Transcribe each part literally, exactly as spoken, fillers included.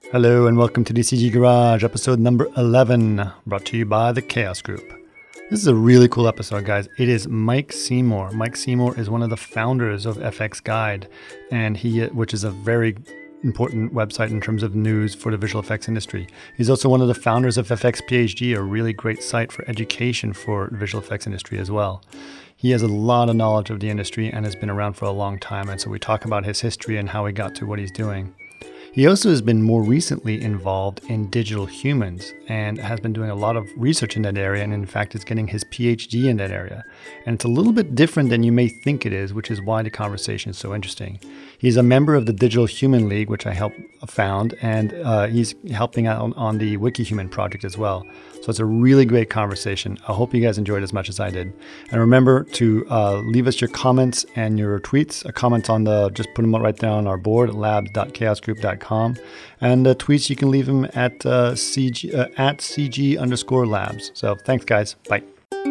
Hello and welcome to the C G Garage, episode number eleven, brought to you by the Chaos Group. This is a really cool episode, guys. It is Mike Seymour. Mike Seymour is one of the founders of F X Guide, and he, which is a very important website in terms of news for the visual effects industry. He's also one of the founders of F X PhD, a really great site for education for the visual effects industry as well. He has a lot of knowledge of the industry and has been around for a long time, and so we talk about his history and how he got to what he's doing. He also has been more recently involved in digital humans and has been doing a lot of research in that area, and in fact is getting his PhD in that area. And it's a little bit different than you may think it is, which is why the conversation is so interesting. He's a member of the Digital Human League, which I helped found, and uh, he's helping out on, on the WikiHuman project as well. So it's a really great conversation. I hope you guys enjoyed as much as I did. And remember to uh, leave us your comments and your tweets. A comment on the, just put them right down on our board at labs dot chaos group dot com. And uh, tweets, you can leave them at uh, CG, uh, at CG underscore labs. So thanks, guys. Bye.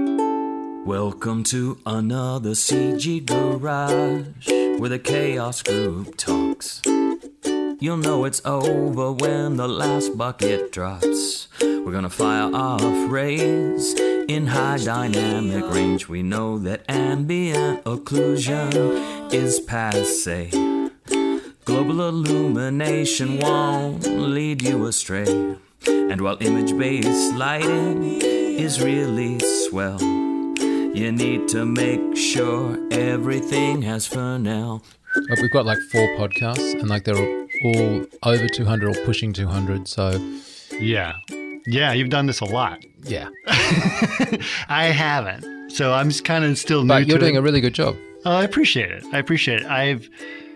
Welcome to another C G Garage, where the Chaos Group talks. You'll know it's over when the last bucket drops. We're gonna fire off rays in high dynamic range. We know that ambient occlusion is passé. Global illumination won't lead you astray. And while image-based lighting is really swell, you need to make sure everything has Fresnel. But we've got like four podcasts, and like they're all over two hundred or pushing two hundred. So yeah, yeah, you've done this a lot. Yeah, I haven't. So I'm just kind of still new. But you're to doing it. a really good job. Oh, I appreciate it. I appreciate it. I've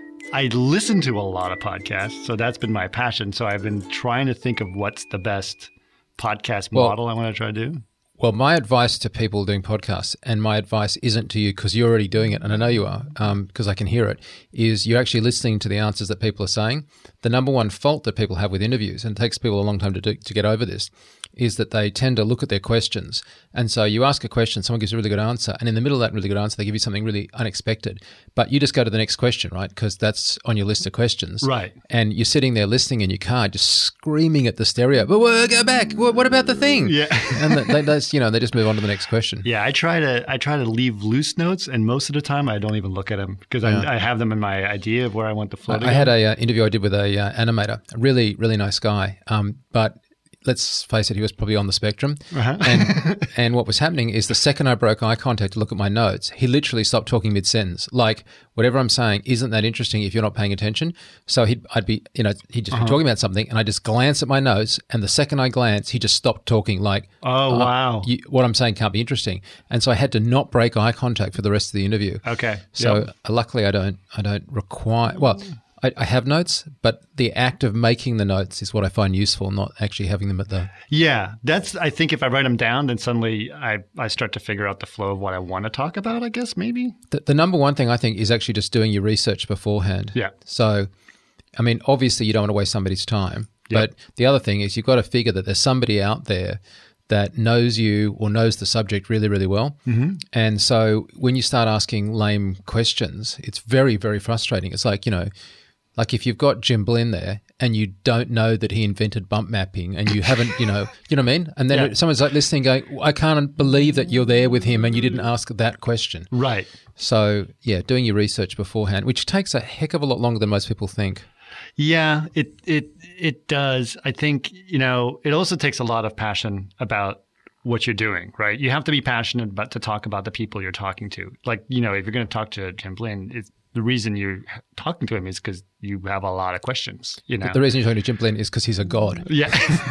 I listen to a lot of podcasts, so that's been my passion. So I've been trying to think of what's the best podcast Well, model I want to try to do. Well, my advice to people doing podcasts, and my advice isn't to you because you're already doing it, and I know you are because um, I can hear it, is you're actually listening to the answers that people are saying. The number one fault that people have with interviews, and it takes people a long time to do, to get over this, is that they tend to look at their questions. And so you ask a question, someone gives a really good answer, and in the middle of that really good answer, they give you something really unexpected. But you just go to the next question, right? Because that's on your list of questions. Right. And you're sitting there listening in your car, just screaming at the stereo, but well, go back. What, what about the thing? Yeah. And they, they, you know, they just move on to the next question. Yeah, I try to I try to leave loose notes, and most of the time I don't even look at them because Yeah. I, I have them in my idea of where I want the flow to I, I go. had a uh, interview I did with a uh, animator, a really, really nice guy. Um, but let's face it, he was probably on the spectrum. Uh-huh. And and what was happening is the second I broke eye contact to look at my notes, he literally stopped talking mid-sentence. Like, whatever I'm saying isn't that interesting if you're not paying attention. So he'd, I'd be, you know, he'd just Uh-huh. be talking about something, and I just glance at my notes, and the second I glance, he just stopped talking. Like, Oh, uh, wow. you, what I'm saying can't be interesting. And so I had to not break eye contact for the rest of the interview. Okay. So Yep. uh, luckily, I don't. I don't require. Well, I, I have notes, but the act of making the notes is what I find useful, not actually having them at the. Yeah, that's. I think if I write them down, then suddenly I, I start to figure out the flow of what I want to talk about. I guess maybe. The, the number one thing I think is actually just doing your research beforehand. Yeah. So, I mean, obviously, you don't want to waste somebody's time, Yep. but the other thing is you've got to figure that there's somebody out there that knows you or knows the subject really, really well. Mm-hmm. And so when you start asking lame questions, it's very, very frustrating. It's like, you know, like if you've got Jim Blinn there and you don't know that he invented bump mapping and you haven't, you know, you know what I mean? And then Yeah. someone's like listening going, I can't believe that you're there with him and you didn't ask that question. Right. So, yeah, doing your research beforehand, which takes a heck of a lot longer than most people think. Yeah, it it it does. I think, you know, it also takes a lot of passion about what you're doing, right? You have to be passionate about to talk about the people you're talking to. Like, you know, if you're going to talk to Jim Blinn, it's the reason you're talking to him is because you have a lot of questions, you know. The reason you're talking to Jim Blinn is because he's a god. Yeah,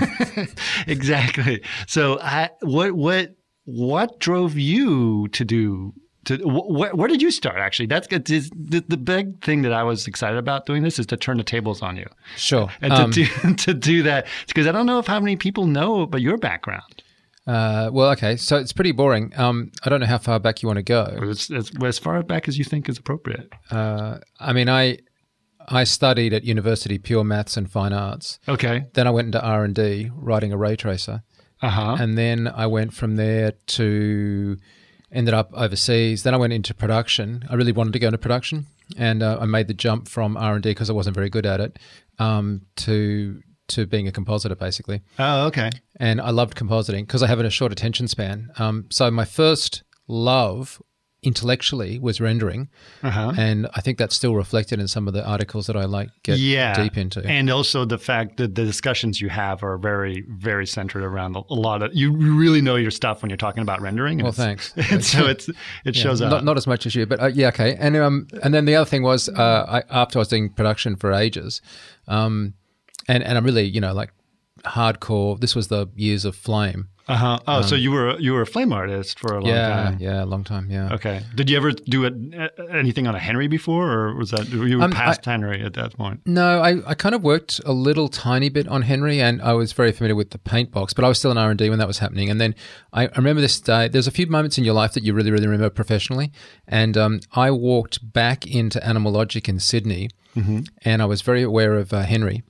exactly. So, I, what what what drove you to do? To wh- where did you start? Actually, that's good. The, the big thing that I was excited about doing this is to turn the tables on you, Sure. and to Um, do to do that because I don't know if how many people know about your background. uh, well, okay, so it's pretty boring. Um, I don't know how far back you want to go. It's, it's as far back as you think is appropriate. Uh, I mean, I I studied at university pure maths and fine arts. Okay. Then I went into R and D, writing a ray tracer. Uh huh. And then I went from there to ended up overseas. Then I went into production. I really wanted to go into production, and uh, I made the jump from R and D because I wasn't very good at it um, to to being a compositor, basically. Oh, okay. And I loved compositing because I have a short attention span. Um, so my first love intellectually was rendering, Uh-huh. and I think that's still reflected in some of the articles that I like get Yeah. deep into. And also the fact that the discussions you have are very, very centered around a lot of, you really know your stuff when you're talking about rendering. and Well, it's- thanks. And so it's, it Yeah, shows up. not, not as much as you, but uh, yeah, okay. And um, and then the other thing was, uh, I, after I was doing production for ages, um, and and I'm really, you know, like hardcore. This was the years of Flame. Uh-huh. Oh, so you were you were a flame artist for a long yeah, time. yeah, a long time. Yeah. Okay. Did you ever do it, uh, anything on a Henry before, or was that you were Um, past I- Henry at that point? No, I, I kind of worked a little tiny bit on Henry, and I was very familiar with the paint box, but I was still in R and D when that was happening. And then I, I remember this day, there's a few moments in your life that you really, really remember professionally. And um, I walked back into Animal Logic in Sydney, Mm-hmm. and I was very aware of uh, Henry.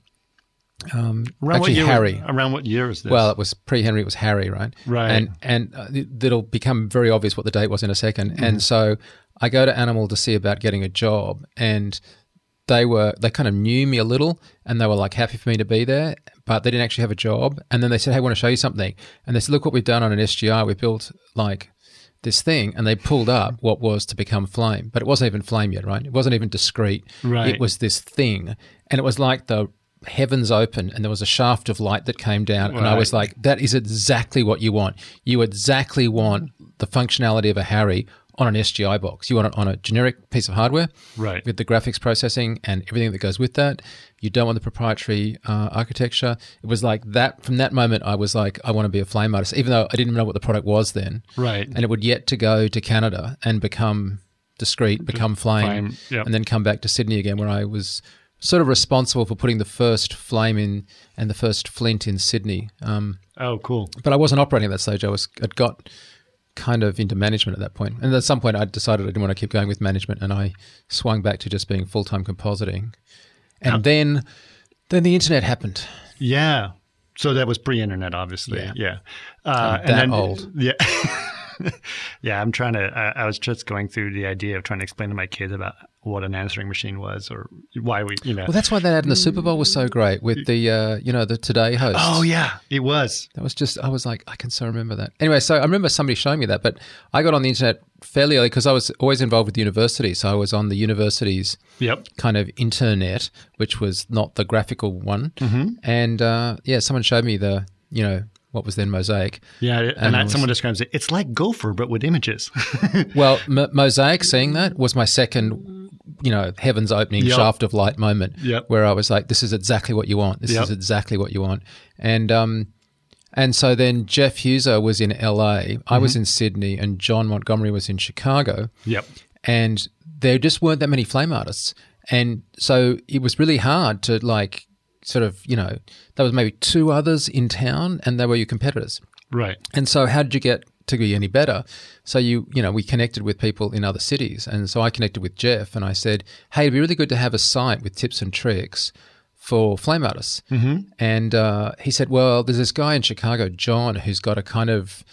Um, Around what actually, year, Harry. Around what year is this? Well, it was pre-Henry. It was Harry, right? Right. And and uh, it- it'll become very obvious what the date was in a second. Mm-hmm. And so I go to Animal to see about getting a job, and they were they kind of knew me a little, and they were like happy for me to be there, but they didn't actually have a job. And then they said, "Hey, I want to show you something." And they said, "Look what we've done on an S G I. We built like this thing," and they pulled up what was to become Flame, but it wasn't even Flame yet, right? It wasn't even discrete. Right. It was this thing, and it was like the heavens opened and there was a shaft of light that came down, and I Right. was like, that is exactly what you want. You exactly want the functionality of a Harry on an S G I box. You want it on a generic piece of hardware, Right. with the graphics processing and everything that goes with that. You don't want the proprietary uh, architecture. It was like that. From that moment, I was like, I want to be a Flame artist, even though I didn't know what the product was then. Right. And it would yet to go to Canada and become discrete, become Flame, Flame, yep. and then come back to Sydney again, where I was sort of responsible for putting the first Flame in and the first Flint in Sydney. Um, Oh, cool. but I wasn't operating at that stage. I was I'd got kind of into management at that point. And at some point I decided I didn't want to keep going with management, and I swung back to just being full-time compositing. And then then the internet happened. Yeah. So that was pre-internet, obviously. Yeah. Yeah. Uh, I'm that old. Yeah. Yeah. I'm trying to, I, I was just going through the idea of trying to explain to my kids about what an answering machine was, or why we, you know. Well, that's why that ad in the Super Bowl was so great with the, uh, you know, the Today host. Oh, yeah. It was. That was just, I was like, I can so remember that. Anyway, so I remember somebody showing me that, but I got on the internet fairly early because I was always involved with the university. So I was on the university's Yep. kind of internet, which was not the graphical one. Mm-hmm. And uh, yeah, someone showed me the, you know, what was then Mosaic. Yeah. And, And that, it was- someone describes it. It's like Gopher, but with images. Well, M- Mosaic, seeing that was my second, you know, heavens opening Yep. shaft of light moment, Yep. where I was like, this is exactly what you want. This Yep. is exactly what you want. And um, and so then Jeff Huser was in L A, I Mm-hmm. was in Sydney, and John Montgomery was in Chicago. Yep. And there just weren't that many Flame artists. And so it was really hard to like sort of, you know, there was maybe two others in town, and they were your competitors. Right. And so how did you get to be any better? So you, you know, we connected with people in other cities. And so I connected with Jeff, and I said, hey, it'd be really good to have a site with tips and tricks for Flame artists. Mm-hmm. And uh, he said, well, there's this guy in Chicago, John, who's got a kind of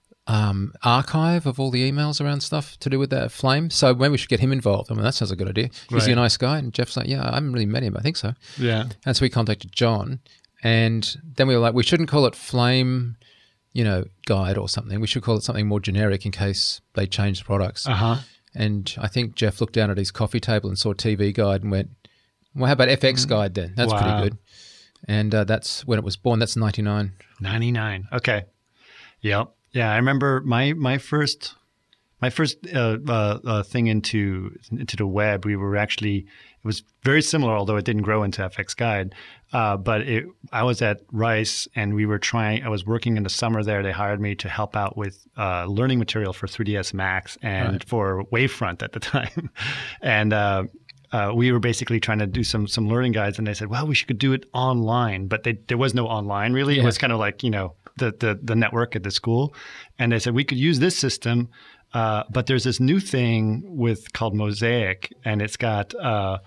um, archive of all the emails around stuff to do with that Flame. So maybe we should get him involved. I mean, that sounds like a good idea. Is he a Right. nice guy? And Jeff's like, yeah, I haven't really met him. I think so. Yeah. And so we contacted John, and then we were like, we shouldn't call it Flame, you know, Guide or something. We should call it something more generic in case they change the products. Uh huh. And I think Jeff looked down at his coffee table and saw T V Guide and went, well, how about F X Guide then? That's Wow. pretty good. And uh, that's when it was born. That's ninety-nine. ninety-nine. Okay. Yep. Yeah, I remember my my first my first uh, uh, uh, thing into into the web. We were actually it was very similar, although it didn't grow into F X Guide. Uh, but it, I was at Rice, and we were trying. I was working in the summer there. They hired me to help out with uh, learning material for three D S Max and Right. for Wavefront at the time, and. Uh, Uh, we were basically trying to do some some learning guides, and they said, well, we should do it online, but they, there was no online really. It Yeah. was kind of like, you know, the, the the network at the school, and they said we could use this system, uh, but there's this new thing with called Mosaic, and it's got uh,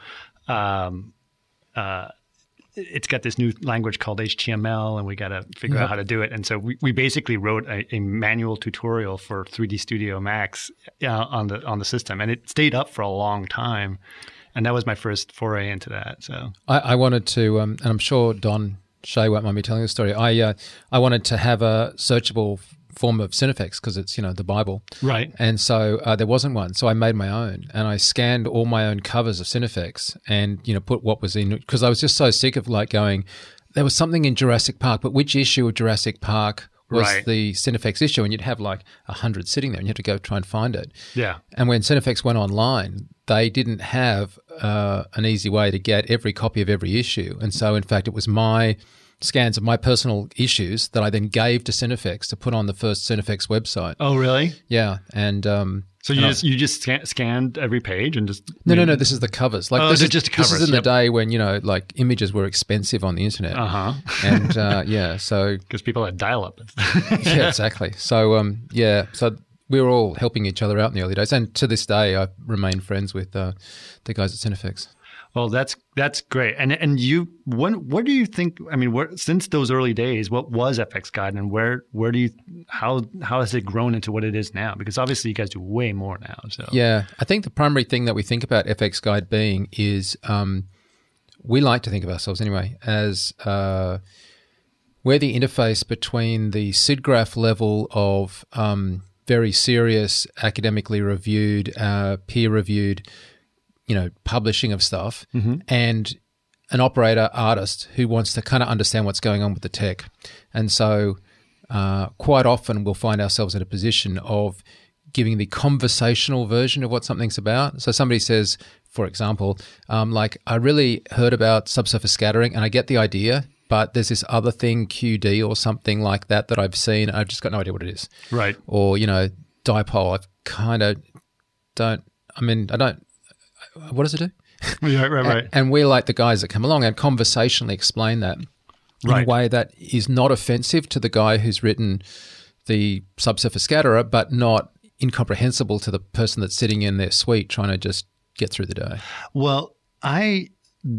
um, uh, it's got this new language called H T M L, and we got to figure Yep. out how to do it. And so we, we basically wrote a, a manual tutorial for three D Studio Max uh, on the on the system, and it stayed up for a long time. And that was my first foray into that. So I, I wanted to, um, and I'm sure Don Shay won't mind me telling the story. I uh, I wanted to have a searchable form of Cinefex because it's, you know, the Bible. Right. And so uh, there wasn't one. So I made my own and I scanned all my own covers of Cinefex and, you know, put what was in, because I was just so sick of like going, there was something in Jurassic Park, but which issue of Jurassic Park was Right. the Cinefex issue? And you'd have like a hundred sitting there and you had to go try and find it. Yeah. And when Cinefex went online, they didn't have uh, an easy way to get every copy of every issue. And so, in fact, it was my scans of my personal issues that I then gave to Cinefex to put on the first Cinefex website. Oh, really? Yeah. And um, So you and I- just you just scan, scanned every page and just no, no, no. This is the covers. Like Oh, this they're is just This covers, is in yep. the day when, you know, like images were expensive on the internet. uh huh And uh, yeah, so because people had dial up. yeah, exactly. So um, yeah, so we were all helping each other out in the early days, and to this day, I remain friends with uh, the guys at Cinefex. Well, that's that's great. And and you, when what do you think? I mean, where, since those early days, what was F X Guide, and where where do you how how has it grown into what it is now? Because obviously, you guys do way more now. So Yeah, I think the primary thing that we think about F X Guide being is um, we like to think of ourselves anyway as uh, we're the interface between the SIDGRAPH level of um, very serious, academically reviewed, uh, peer-reviewed, you know, publishing of stuff, and an operator artist who wants to kind of understand what's going on with the tech. And so uh, quite often we'll find ourselves in a position of giving the conversational version of what something's about. So somebody says, for example, um, like, I really heard about subsurface scattering and I get the idea, but there's this other thing, Q D or something like that, that I've seen. I've just got no idea what it is. right, Or, you know, dipole, I kind of don't, I mean, I don't, what does it do? right, right, right. And we're like the guys that come along and conversationally explain that in Right. a way that is not offensive to the guy who's written the subsurface scatterer, but not incomprehensible to the person that's sitting in their suite trying to just get through the day. Well, I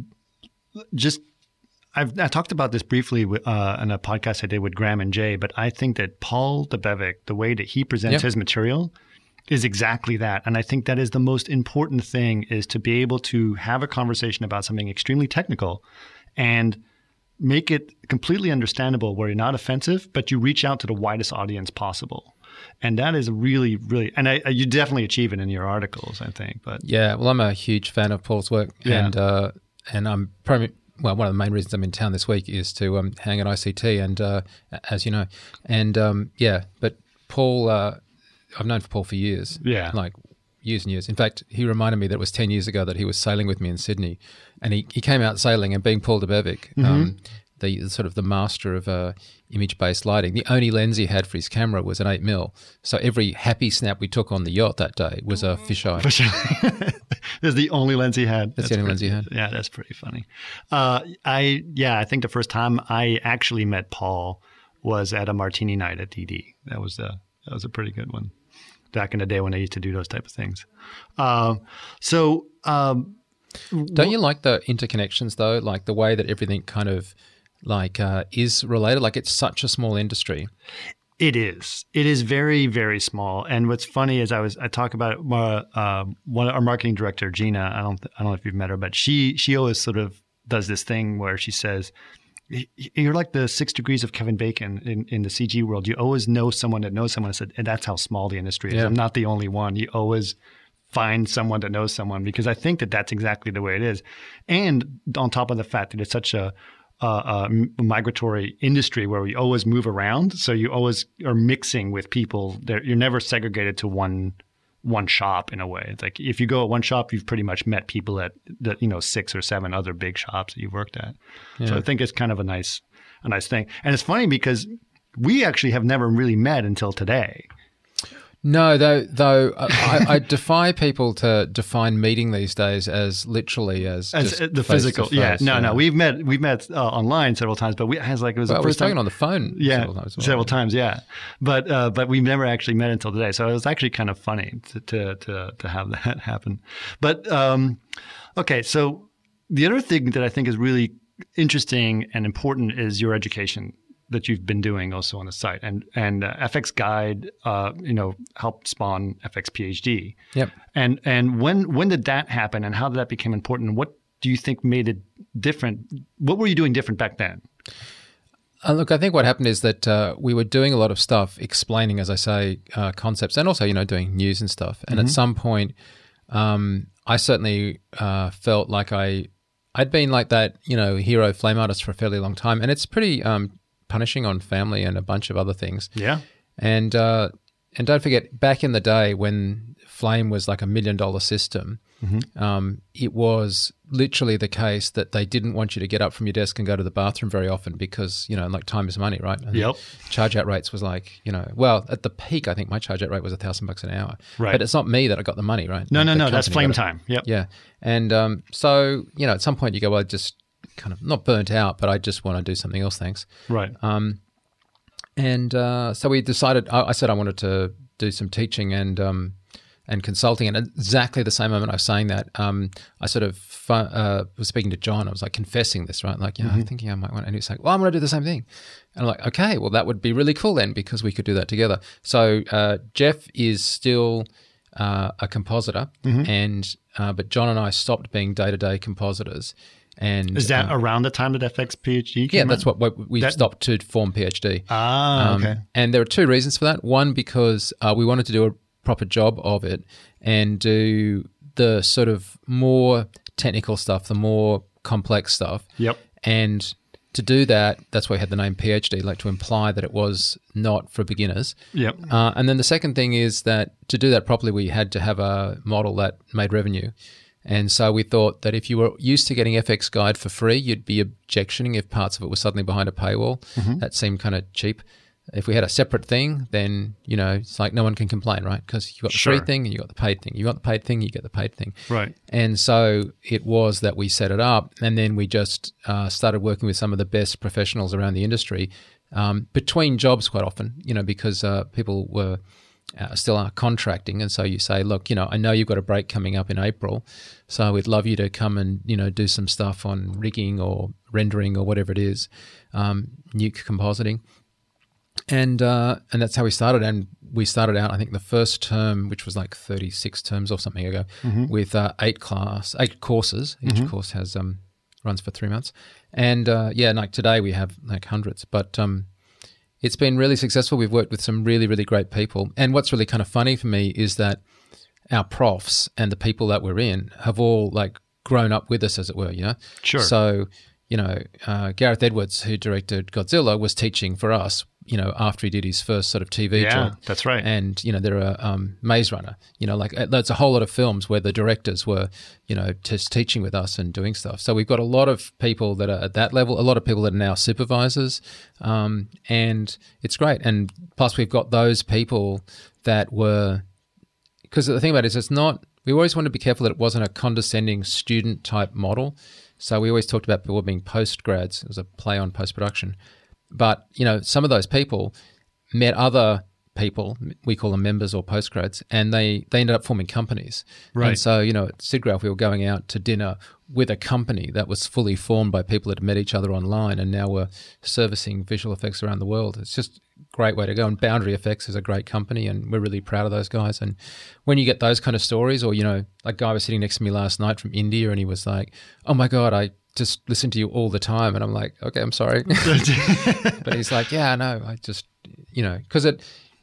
just I've I talked about this briefly with, uh, in a podcast I did with Graham and Jay, but I think that Paul Debevic, the way that he presents Yep. his material, is exactly that. And I think that is the most important thing, is to be able to have a conversation about something extremely technical and make it completely understandable where you're not offensive, but you reach out to the widest audience possible. And that is really, really, and I, you definitely achieve it in your articles, I think. But Yeah, well, I'm a huge fan of Paul's work, Yeah. and uh, and I'm probably, well, one of the main reasons I'm in town this week is to um, hang at I C T, and uh, as you know, and um, yeah, but Paul, uh, I've known for Paul for years, Yeah. like years and years. In fact, he reminded me that it was ten years ago that he was sailing with me in Sydney, and he, he came out sailing, and being Paul Debevic, Mm-hmm. um, the sort of the master of uh, image-based lighting, the only lens he had for his camera was an eight mil. So every happy snap we took on the yacht that day was a fisheye. For sure. That's the only lens he had. That's the only lens he had. Yeah, that's pretty funny. Uh, I yeah, I think the first time I actually met Paul was at a martini night at D D. That was a that was a pretty good one. Back in the day when I used to do those type of things. Um, so um, Don't you like the interconnections though? Like the way that everything kind of like uh, is related. Like it's such a small industry. It is. It is very, very small. And what's funny is I was I talk about it. Uh, uh, one our marketing director Gina. I don't I don't know if you've met her, but she she always sort of does this thing where she says, "You're like the six degrees of Kevin Bacon in, in the C G world. You always know someone that knows someone." I said, and that's how small the industry is. Yeah. I'm not the only one. You always find someone that knows someone, because I think that that's exactly the way it is. And on top of the fact that it's such a Uh, uh, migratory industry where we always move around, so you always are mixing with people. There, you're never segregated to one one shop in a way. It's like if you go at one shop, you've pretty much met people at the you know six or seven other big shops that you've worked at. So I think it's kind of a nice a nice thing. And it's funny because we actually have never really met until today. No, though, though I, I defy people to define meeting these days as literally as, As just uh, the face physical, to yeah, face, no, no, we've met we've met uh, online several times, but we it was like it was Well, the we were first time. talking on the phone. Yeah, several times. as well. several times, yeah. But uh, but we've never actually met until today, so it was actually kind of funny to to to, to have that happen. But um, okay, so the other thing that I think is really interesting and important is your education that you've been doing also on the site, and and uh, F X Guide, uh, you know, helped spawn F X PhD. Yep. And and when when did that happen, and how did that become important? What do you think made it different? What were you doing different back then? Uh, look, I think what happened is that uh, we were doing a lot of stuff explaining, as I say, uh, concepts and also, you know, doing news and stuff. And mm-hmm. at some point, um, I certainly uh, felt like I, I'd been like that, you know, hero flame artist for a fairly long time. And it's pretty um, punishing on family and a bunch of other things. Yeah. And, uh, and don't forget, back in the day when Flame was like a million dollar system, mm-hmm. um, it was literally the case that they didn't want you to get up from your desk and go to the bathroom very often because, you know, like time is money, right? And yep. charge out rates was like, you know, well, at the peak, I think my charge out rate was a thousand bucks an hour. Right. But it's not me that I got the money, right? No, like no, the no. That's Flame got time. Yep. Yeah. And um, so, you know, at some point you go, well, I just kind of not burnt out, but I just want to do something else. Thanks. Right. Um, and uh, so we decided, I, I said I wanted to do some teaching and um, and consulting. And at exactly the same moment I was saying that, um, I sort of fu- uh, was speaking to John. I was like confessing this, right? Like, yeah, mm-hmm. I'm thinking I might want. And he was like, well, I'm going to do the same thing. And I'm like, okay, well, that would be really cool then because we could do that together. So uh, Jeff is still uh, a compositor, mm-hmm. and uh, but John and I stopped being day-to-day compositors. And is that uh, around the time that F X PhD came Yeah, that's out? what we, we that, stopped to form PhD. Ah, um, okay. And there are two reasons for that. One, because uh, we wanted to do a proper job of it and do the sort of more technical stuff, the more complex stuff. Yep. And to do that, that's why we had the name PhD, like to imply that it was not for beginners. Yep. Uh, and then the second thing is that to do that properly, we had to have a model that made revenue. And so we thought that if you were used to getting F X Guide for free, you'd be objectioning if parts of it were suddenly behind a paywall. Mm-hmm. That seemed kind of cheap. If we had a separate thing, then, you know, it's like no one can complain, right? Because you got the sure. free thing and you got the paid thing. You got the paid thing, you get the paid thing. Right. And so it was that we set it up and then we just uh, started working with some of the best professionals around the industry um, between jobs quite often, you know, because uh, people were uh, still are contracting. And so you say, look, you know, I know you've got a break coming up in April, so we'd love you to come and, you know, do some stuff on rigging or rendering or whatever it is, um, nuke compositing. And uh, and that's how we started. And we started out, I think, the first term, which was like thirty-six terms or something ago, mm-hmm. with uh, eight class, eight courses. Each mm-hmm. course has um, runs for three months. And uh, yeah, like today we have like hundreds. But um, it's been really successful. We've worked with some really, really great people. And what's really kind of funny for me is that our profs and the people that we're in have all like grown up with us, as it were, you know? Sure. So, you know, uh, Gareth Edwards, who directed Godzilla, was teaching for us, you know, after he did his first sort of T V yeah, job. Yeah, that's right. And, you know, there are um, Maze Runner, you know, like there's a whole lot of films where the directors were, you know, just teaching with us and doing stuff. So we've got a lot of people that are at that level, a lot of people that are now supervisors, um, and it's great. And plus we've got those people that were, because the thing about it is it's not, we always want to be careful that it wasn't a condescending student type model. So we always talked about people being post-grads. It was a play on post-production. But, you know, some of those people met other people, we call them members or postgrads, and they, they ended up forming companies. Right. And so, you know, at SIGGRAPH, we were going out to dinner with a company that was fully formed by people that had met each other online and now were servicing visual effects around the world. It's just a great way to go. And Boundary Effects is a great company, and we're really proud of those guys. And when you get those kind of stories, or, you know, like a guy was sitting next to me last night from India and he was like, oh my God, I just listen to you all the time. And I'm like, okay, I'm sorry. But he's like, yeah, no, I just, you know, because it,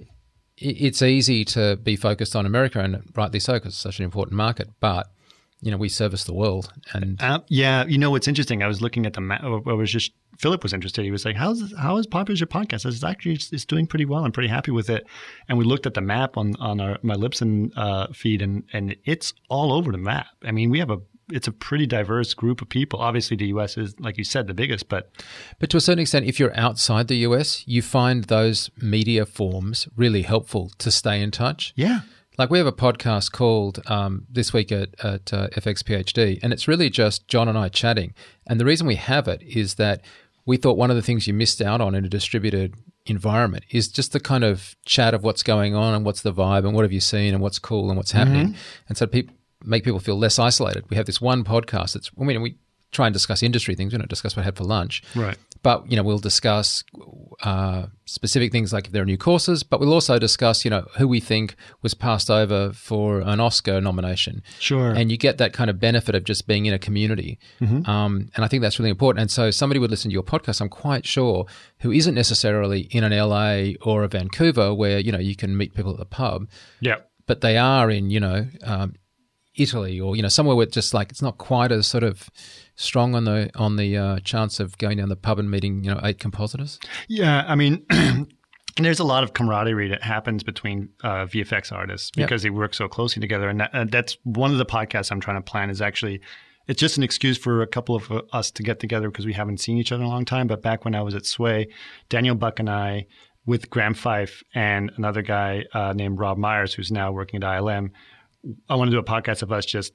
it's easy to be focused on America, and rightly so, because it's such an important market. But, you know, we service the world. And uh, yeah, you know, what's interesting, I was looking at the map. I was just, Philip was interested. He was like, how's, how is popular your podcast? I said, actually, it's, it's doing pretty well. I'm pretty happy with it. And we looked at the map on, on our, my Libsyn uh, feed, and, and it's all over the map. I mean, we have a, it's a pretty diverse group of people. Obviously, the U S is, like you said, the biggest, but... But to a certain extent, if you're outside the U S, you find those media forms really helpful to stay in touch. Yeah. Like we have a podcast called um, This Week at, at uh, F X PhD, and it's really just John and I chatting. And the reason we have it is that we thought one of the things you missed out on in a distributed environment is just the kind of chat of what's going on and what's the vibe and what have you seen and what's cool and what's happening. Mm-hmm. And so people... make people feel less isolated. We have this one podcast that's, I mean, we try and discuss industry things. We don't discuss what we had for lunch. Right. But, you know, we'll discuss uh, specific things like if there are new courses, but we'll also discuss, you know, who we think was passed over for an Oscar nomination. Sure. And you get that kind of benefit of just being in a community. Mm-hmm. Um, and I think that's really important. And so somebody would listen to your podcast, I'm quite sure, who isn't necessarily in an L A or a Vancouver where, you know, you can meet people at the pub. Yeah. But they are in, you know, um, Italy or, you know, somewhere where it's just like it's not quite as sort of strong on the on the uh, chance of going down the pub and meeting, you know, eight compositors? Yeah, I mean, there's a lot of camaraderie that happens between uh, V F X artists because yep. they work so closely together. And that, uh, that's one of the podcasts I'm trying to plan is actually, it's just an excuse for a couple of uh, us to get together because we haven't seen each other in a long time. But back when I was at Sway, Daniel Buck and I, with Graham Fife and another guy uh, named Rob Myers, who's now working at I L M, I want to do a podcast of us just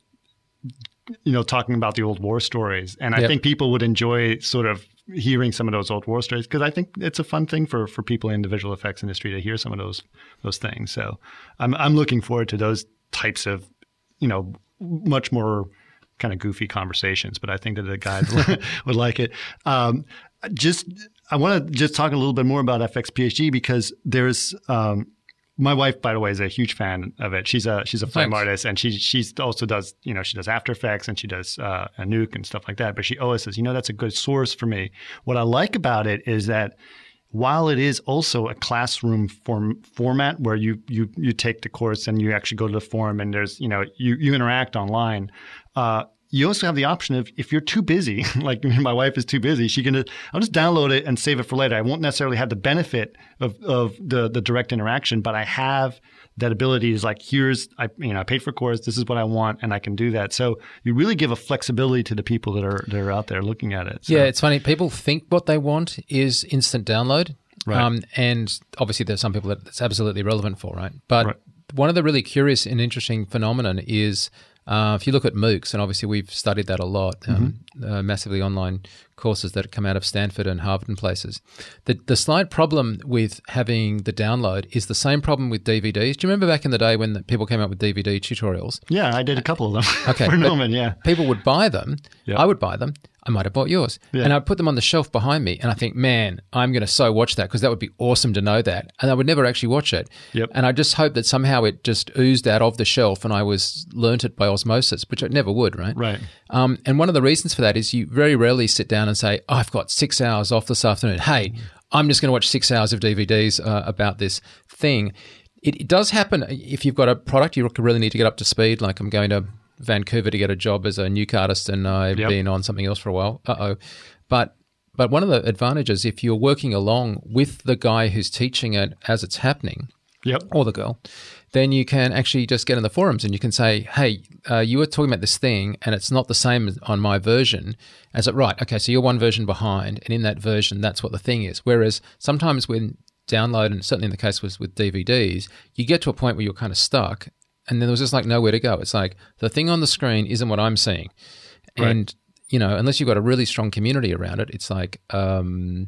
you know, talking about the old war stories. And I yep. think people would enjoy sort of hearing some of those old war stories because I think it's a fun thing for, for people in the visual effects industry to hear some of those those things. So I'm I'm looking forward to those types of, you know, much more kind of goofy conversations. But I think that the guys would like it. Um, just I want to just talk a little bit more about F X P H D because there's um, my wife, by the way, is a huge fan of it. She's a she's a film artist, and she she's also does you know she does After Effects and she does uh, a Nuke and stuff like that. But she always says, you know, that's a good source for me. What I like about it is that while it is also a classroom form format where you you you take the course and you actually go to the forum and there's you know you you interact online. Uh, You also have the option of if you're too busy, like my wife is too busy, she can just, I'll just download it and save it for later. I won't necessarily have the benefit of, of the, the direct interaction, but I have that ability is like, here's, I, you know, I paid for a course, this is what I want, and I can do that. So you really give a flexibility to the people that are, that are out there looking at it. So. Yeah, it's funny. People think what they want is instant download. Right. Um, and obviously there's some people that it's absolutely relevant for, right? But right. one of the really curious and interesting phenomenon is Uh, if you look at MOOCs, and obviously we've studied that a lot, um, mm-hmm. uh, massively online courses that come out of Stanford and Harvard and places. The, the slight problem with having the download is the same problem with D V Ds. Do you remember back in the day when the people came up with D V D tutorials? Yeah, I did a couple of them okay, for Norman, yeah. People would buy them. Yep. I would buy them. I might have bought yours. Yeah. And I'd put them on the shelf behind me, and I think, man, I'm going to so watch that because that would be awesome to know that. And I would never actually watch it. Yep. And I just hope that somehow it just oozed out of the shelf and I was learnt it by osmosis, which I never would, right? Right. Um, and one of the reasons for that is you very rarely sit down and say, oh, I've got six hours off this afternoon. Hey, I'm just going to watch six hours of D V Ds uh, about this thing. It, it does happen if you've got a product you really need to get up to speed, like I'm going to Vancouver to get a job as a nuke artist and I've yep. been on something else for a while. Uh-oh. But but one of the advantages, if you're working along with the guy who's teaching it as it's happening, yep. or the girl, then you can actually just get in the forums and you can say, hey, uh, you were talking about this thing and it's not the same on my version as it. Right, okay, so you're one version behind and in that version, that's what the thing is. Whereas sometimes when download, and certainly in the case was with D V Ds, you get to a point where you're kind of stuck and then there was just like nowhere to go. It's like the thing on the screen isn't what I'm seeing. Right. And, you know, unless you've got a really strong community around it, it's like, um,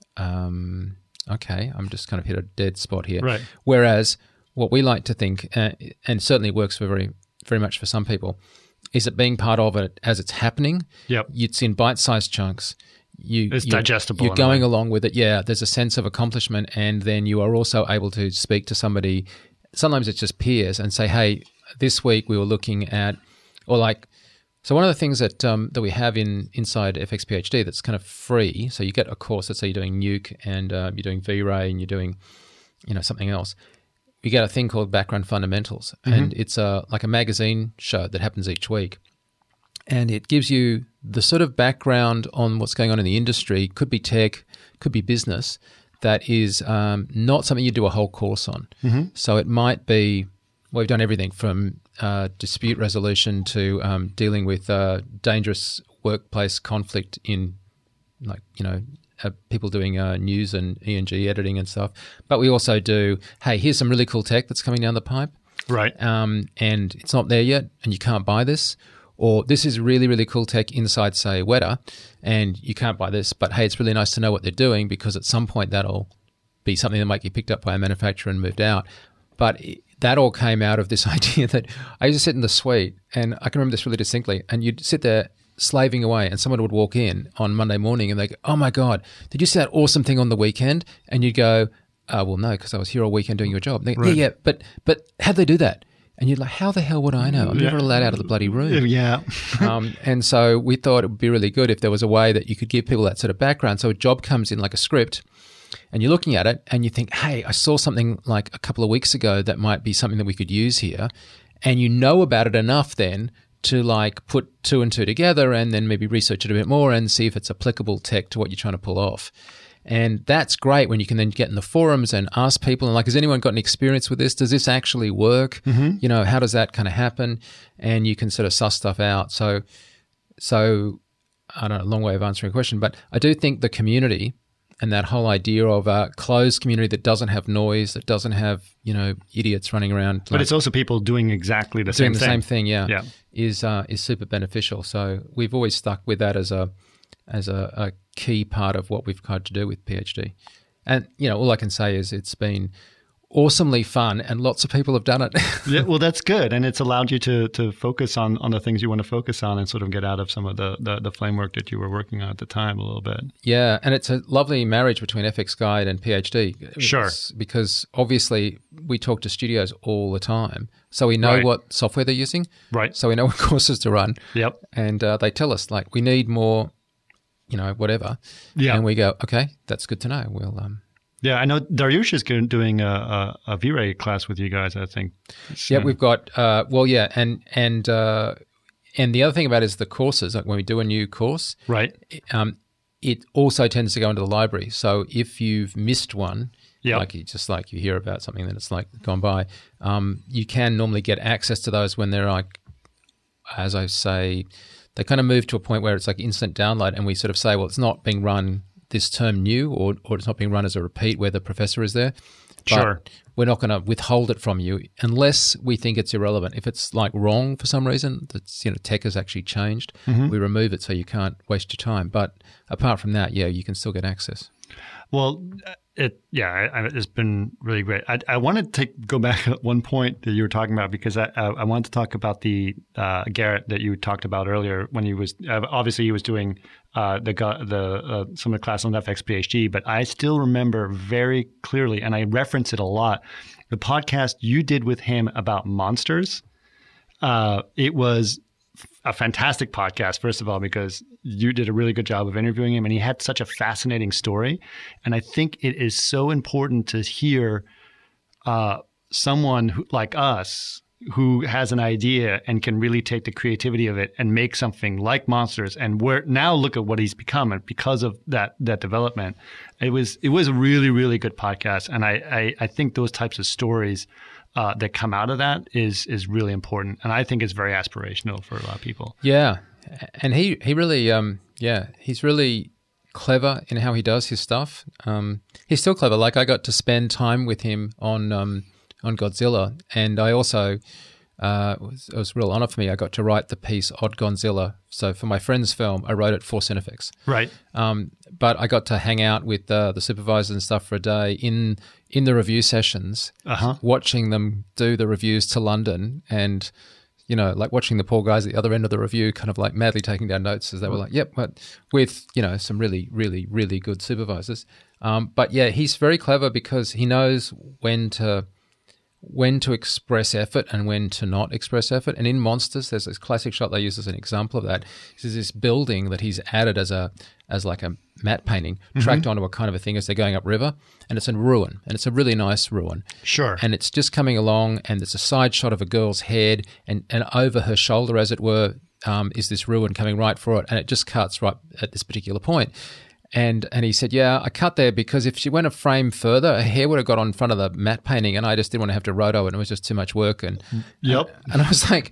um, okay, I'm just kind of hit a dead spot here. Right. Whereas what we like to think, uh, and certainly works for very, very much for some people, is that being part of it as it's happening, yep. it's in bite-sized chunks. You, it's you're, digestible. You're going along with it. Yeah, there's a sense of accomplishment, and then you are also able to speak to somebody. Sometimes it's just peers and say, hey, this week we were looking at, or like, so one of the things that um, that we have in inside F X P H D that's kind of free, so you get a course, let's say you're doing Nuke and uh, you're doing V-Ray and you're doing, you know, something else. You get a thing called Background Fundamentals, mm-hmm. and it's a like a magazine show that happens each week. And it gives you the sort of background on what's going on in the industry, could be tech, could be business, that is um, not something you do a whole course on. Mm-hmm. So it might be, well, we've done everything from uh, dispute resolution to um, dealing with uh, dangerous workplace conflict in, like, you know, uh, people doing uh, news and E and G editing and stuff. But we also do, hey, here's some really cool tech that's coming down the pipe. Right. Um, and it's not there yet and you can't buy this. Or this is really, really cool tech inside, say, Weta, and you can't buy this, but hey, it's really nice to know what they're doing because at some point that'll be something that might get picked up by a manufacturer and moved out. But it, that all came out of this idea that I used to sit in the suite, and I can remember this really distinctly, and you'd sit there slaving away, and someone would walk in on Monday morning and they go, "Oh my God, did you see that awesome thing on the weekend?" And you'd go, uh, "Well, no, because I was here all weekend doing your job." They go, Right. Yeah, yeah, but but how'd they do that? And you're like, "How the hell would I know? I'm never allowed out of the bloody room." Yeah. um, and so we thought it would be really good if there was a way that you could give people that sort of background. So a job comes in like a script, and you're looking at it and you think, "Hey, I saw something like a couple of weeks ago that might be something that we could use here." And you know about it enough then to like put two and two together and then maybe research it a bit more and see if it's applicable tech to what you're trying to pull off. And that's great when you can then get in the forums and ask people and like, has anyone got any experience with this? Does this actually work? Mm-hmm. You know, how does that kind of happen? And you can sort of suss stuff out. So, so I don't know, a long way of answering a question, but I do think the community and that whole idea of a closed community that doesn't have noise, that doesn't have, you know, idiots running around. But like, it's also people doing exactly the doing same the thing. same thing, yeah, Yeah. is uh, is super beneficial. So we've always stuck with that as a as a, a key part of what we've tried to do with PhD. And, you know, all I can say is it's been awesomely fun and lots of people have done it. Yeah, well, that's good. And it's allowed you to to focus on, on the things you want to focus on and sort of get out of some of the, the, the flame work that you were working on at the time a little bit. Yeah, and it's a lovely marriage between F X Guide and PhD. Sure. It's because obviously we talk to studios all the time. So we know Right. what software they're using. Right. So we know what courses to run. Yep. And uh, they tell us, like, we need more, you know, whatever. Yeah. And we go, okay, that's good to know. We'll... um. Yeah, I know Dariush is go- doing a, a, a V-Ray class with you guys, I think. Yeah, we've got, uh, well, yeah, and and uh, and the other thing about it is the courses, like when we do a new course, Right. um, it also tends to go into the library. So if you've missed one, Yep. like you, just like you hear about something that it's like gone by, um, you can normally get access to those when they're like, as I say, they kind of move to a point where it's like instant download, and we sort of say, well, it's not being run this term new, or or it's not being run as a repeat where the professor is there. But Sure. we're not going to withhold it from you unless we think it's irrelevant. If it's like wrong for some reason, that's, you know, tech has actually changed, Mm-hmm. we remove it so you can't waste your time. But apart from that, yeah, you can still get access. Well, it yeah, I, I, it's been really great. I, I wanted to take, go back at one point that you were talking about because I, I, I wanted to talk about the uh, Garrett that you talked about earlier when he was uh, obviously he was doing uh, the the uh, some of the class on F X PhD, but I still remember very clearly, and I reference it a lot, the podcast you did with him about monsters. Uh, it was a fantastic podcast, first of all, because you did a really good job of interviewing him and he had such a fascinating story. And I think it is so important to hear uh, someone who, like us who has an idea and can really take the creativity of it and make something like Monsters. And where now look at what he's become and because of that that development. It was it was a really, really good podcast. And I, I, I think those types of stories Uh, that come out of that is is really important, and I think it's very aspirational for a lot of people. Yeah, and he he really um yeah he's really clever in how he does his stuff. Um, he's still clever. Like I got to spend time with him on um on Godzilla, and I also uh it was, it was a real honor for me. I got to write the piece Odd Godzilla. So for my friend's film, I wrote it for Cinefix. Right. Um, but I got to hang out with uh, the supervisors and stuff for a day in in the review sessions, Uh-huh. watching them do the reviews to London, and you know, like watching the poor guys at the other end of the review, kind of like madly taking down notes as they were like, "Yep," but with you know some really, really, really good supervisors. Um, but yeah, he's very clever because he knows when to when to express effort and when to not express effort. And in Monsters, there's this classic shot they use as an example of that. There's this building that he's added as a as like a matte painting, mm-hmm. tracked onto a kind of a thing as they're going upriver, and it's a ruin, and it's a really nice ruin. Sure. And it's just coming along, and there's a side shot of a girl's head, and, and over her shoulder, as it were, um, is this ruin coming right for it, and it just cuts right at this particular point. And and he said, yeah, I cut there because if she went a frame further, her hair would have got on front of the matte painting, and I just didn't want to have to roto it, and it was just too much work. And Yep. And, and I was like,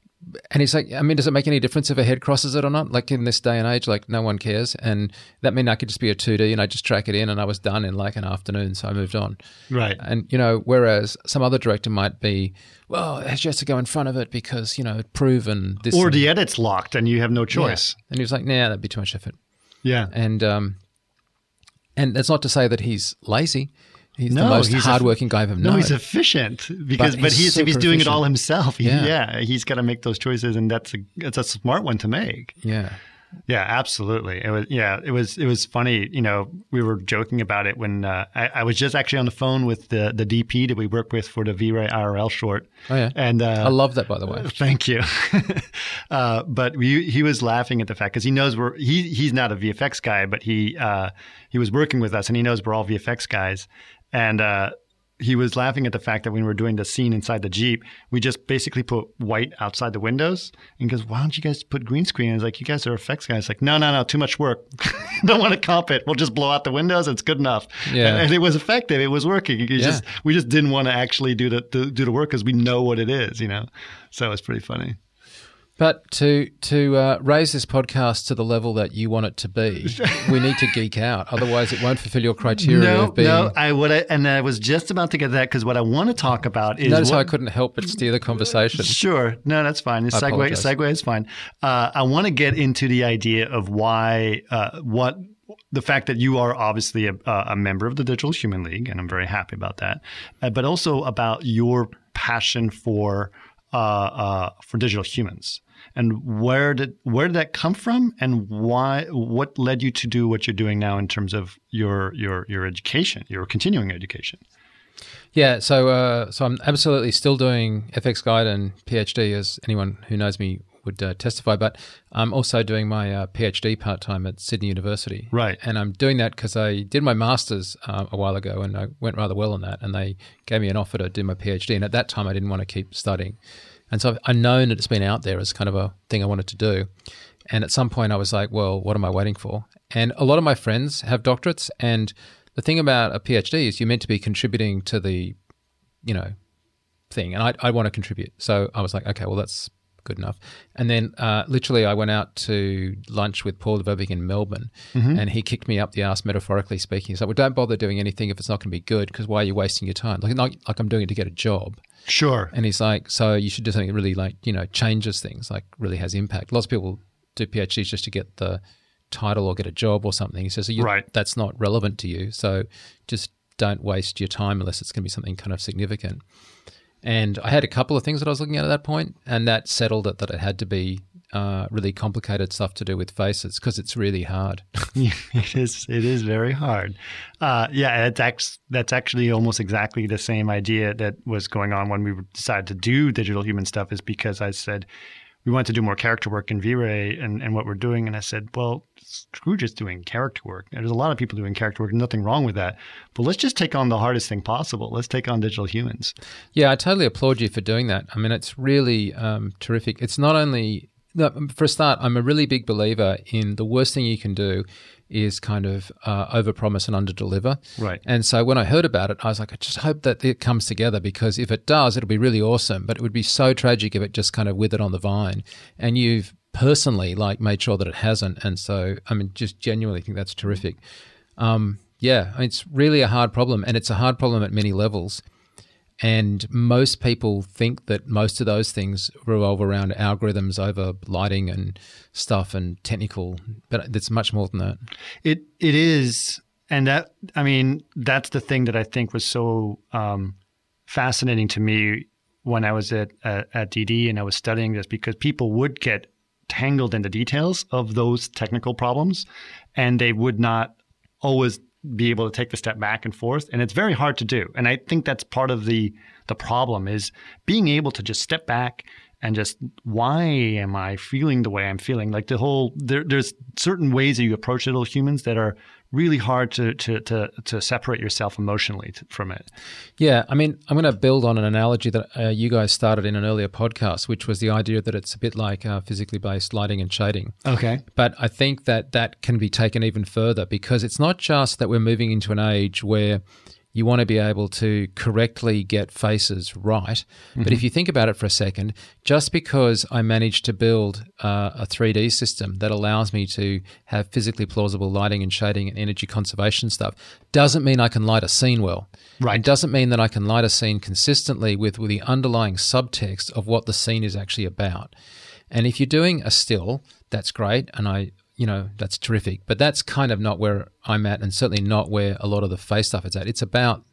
and he's like, I mean, does it make any difference if her head crosses it or not? Like in this day and age, like no one cares. And that meant I could just be a two D and I just track it in, and I was done in like an afternoon, so I moved on. Right. And, you know, whereas some other director might be, well, she has to go in front of it because, you know, proven this. Or and, the edit's locked and you have no choice. Yeah. And he was like, nah, that'd be too much effort. Yeah. And um, and that's not to say that he's lazy. He's No, the most he's hardworking guy I've ever known. No, he's efficient because, But but, he's he's if he's super doing it all efficient. himself, he, Yeah. yeah. he's got to make those choices, and that's a it's a smart one to make. Yeah. Yeah, absolutely. It was yeah, it was it was funny. You know, we were joking about it when uh, I, I was just actually on the phone with the the D P that we work with for the V-Ray I R L short. Oh yeah. And uh, I love that, by the way. Thank you. uh, but we, he was laughing at the fact because he knows we're he he's not a V F X guy, but he uh, he was working with us and he knows we're all V F X guys, and uh, he was laughing at the fact that when we were doing the scene inside the Jeep, we just basically put white outside the windows. And he goes, "Why don't you guys put green screen?" And I was like, "You guys are effects guys." Like, no, no, no, too much work. Don't want to comp it. We'll just blow out the windows. It's good enough. Yeah. And, and it was effective. It was working. You Yeah. just we just didn't want to actually do the, the do the work because we know what it is, you know. So it's pretty funny. But to to uh, raise this podcast to the level that you want it to be, we need to geek out. Otherwise, it won't fulfill your criteria No, of being. no, I what I, and I was just about to get to that because what I want to talk about is Notice what, how I couldn't help but steer the conversation. Sure. No, that's fine. The I segue, apologize. segue is fine. Uh, I want to get into the idea of why, uh, what, the fact that you are obviously a, a member of the Digital Human League, and I'm very happy about that, uh, but also about your passion for uh, uh, for digital humans. And where did where did that come from, and why? What led you to do what you're doing now in terms of your your your education, your continuing education? Yeah, so uh, so I'm absolutely still doing F X Guide and PhD, as anyone who knows me would uh, testify. But I'm also doing my uh, PhD part time at Sydney University. Right. And I'm doing that because I did my masters uh, a while ago, and I went rather well on that. And they gave me an offer to do my PhD, and at that time I didn't want to keep studying. And so I've known that it's been out there as kind of a thing I wanted to do. And at some point I was like, well, what am I waiting for? And a lot of my friends have doctorates. And the thing about a PhD is you're meant to be contributing to the, you know, thing. And I, I want to contribute. So I was like, okay, well, that's good enough. And then uh, literally I went out to lunch with Paul Dvobic in Melbourne, mm-hmm. and he kicked me up the arse, metaphorically speaking. He's like, well, don't bother doing anything if it's not going to be good, because why are you wasting your time? Like, not like I'm doing it to get a job. Sure. And he's like, so you should do something that really, like, you know, changes things, like really has impact. Lots of people do PhDs just to get the title or get a job or something. He says, so you, right. that's not relevant to you. So just don't waste your time unless it's going to be something kind of significant. And I had a couple of things that I was looking at at that point, and that settled it that it had to be uh, really complicated stuff to do with faces, because it's really hard. Yeah, it is. It is very hard. Uh, yeah, it's ex- that's actually almost exactly the same idea that was going on when we decided to do digital human stuff, is because I said we wanted to do more character work in V-Ray and, and what we're doing. And I said, well, screw just doing character work. There's a lot of people doing character work, nothing wrong with that. But let's just take on the hardest thing possible. Let's take on digital humans. Yeah, I totally applaud you for doing that. I mean, it's really um, terrific. It's not only, no, for a start, I'm a really big believer in the worst thing you can do is kind of uh, overpromise and underdeliver. Right. And so when I heard about it, I was like, I just hope that it comes together, because if it does, it'll be really awesome. But it would be so tragic if it just kind of withered on the vine. And you've personally like made sure that it hasn't. And so, I mean, just genuinely think that's terrific. Um, yeah, it's really a hard problem, and it's a hard problem at many levels. And most people think that most of those things revolve around algorithms over lighting and stuff and technical, but it's much more than that. It It is. And that, I mean, that's the thing that I think was so um, fascinating to me when I was at, at, at D D and I was studying this, because people would get tangled in the details of those technical problems, and they would not always be able to take the step back and forth. And it's very hard to do. And I think that's part of the the problem, is being able to just step back and just, why am I feeling the way I'm feeling? Like the whole, there, there's certain ways that you approach little humans that are really hard to to to, to separate yourself emotionally to, from it. Yeah, I mean, I'm going to build on an analogy that uh, you guys started in an earlier podcast, which was the idea that it's a bit like uh, physically based lighting and shading. Okay. But I think that that can be taken even further, because it's not just that we're moving into an age where you want to be able to correctly get faces right. Mm-hmm. But if you think about it for a second, just because I managed to build uh, a three D system that allows me to have physically plausible lighting and shading and energy conservation stuff doesn't mean I can light a scene well. Right. It doesn't mean that I can light a scene consistently with, with the underlying subtext of what the scene is actually about. And if you're doing a still, that's great, and I you know, that's terrific. But that's kind of not where I'm at, and certainly not where a lot of the face stuff is at. It's about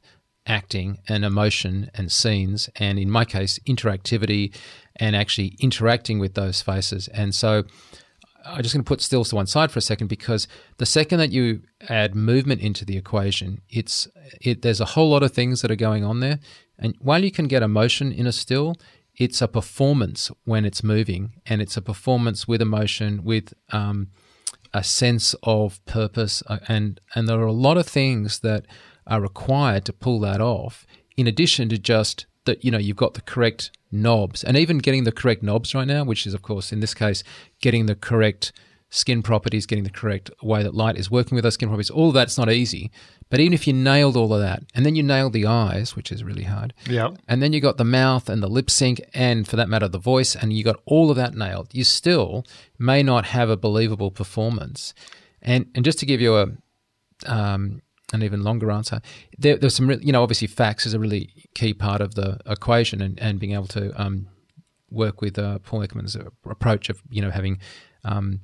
acting and emotion and scenes, and in my case, interactivity and actually interacting with those faces. And so I'm just going to put stills to one side for a second, because the second that you add movement into the equation, it's it, there's a whole lot of things that are going on there. And while you can get emotion in a still, it's a performance when it's moving, and it's a performance with emotion, with um, a sense of purpose. And, and there are a lot of things that are required to pull that off, in addition to just that, you know, you've got the correct knobs, and even getting the correct knobs right now, which is, of course, in this case, getting the correct skin properties, getting the correct way that light is working with those skin properties. All of that's not easy. But even if you nailed all of that, and then you nailed the eyes, which is really hard, yeah, and then you got the mouth and the lip sync, and for that matter, the voice, and you got all of that nailed, you still may not have a believable performance. And and just to give you a um, an even longer answer, there, there's some, re- you know, obviously facts is a really key part of the equation, and, and being able to um, work with uh, Paul Ekman's approach of, you know, having um,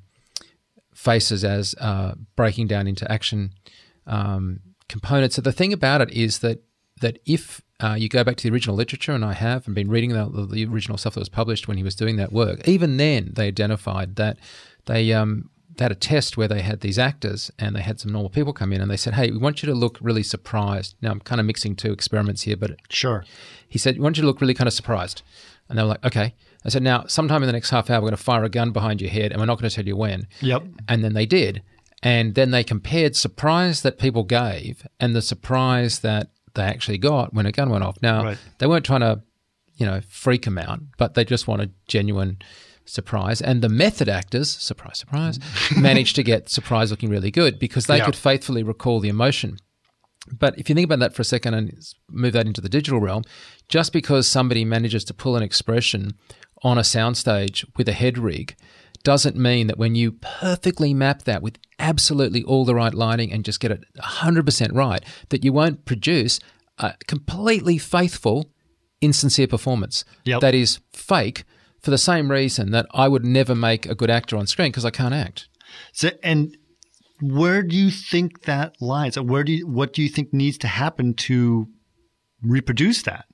faces as uh, breaking down into action um, components. So the thing about it is that that if uh, you go back to the original literature, and I have, and been reading the, the original stuff that was published when he was doing that work, even then they identified that they um, they had a test where they had these actors and they had some normal people come in, and they said, hey, we want you to look really surprised. Now, I'm kind of mixing two experiments here, but sure. He said, we want you to look really kind of surprised. And they were like, okay. I said, now, sometime in the next half hour, we're going to fire a gun behind your head, and we're not going to tell you when. Yep. And then they did. And then they compared surprise that people gave and the surprise that they actually got when a gun went off. Now, right. They weren't trying to, you know, freak them out, but they just wanted genuine surprise. And the method actors, surprise, surprise, managed to get surprise looking really good, because they yeah. could faithfully recall the emotion. But if you think about that for a second and move that into the digital realm, just because somebody manages to pull an expression on a soundstage with a head rig doesn't mean that when you perfectly map that with absolutely all the right lighting and just get it one hundred percent right, that you won't produce a completely faithful, insincere performance yep. that is fake, for the same reason that I would never make a good actor on screen, because I can't act. So, and where do you think that lies? Where do you, what do you think needs to happen to reproduce that?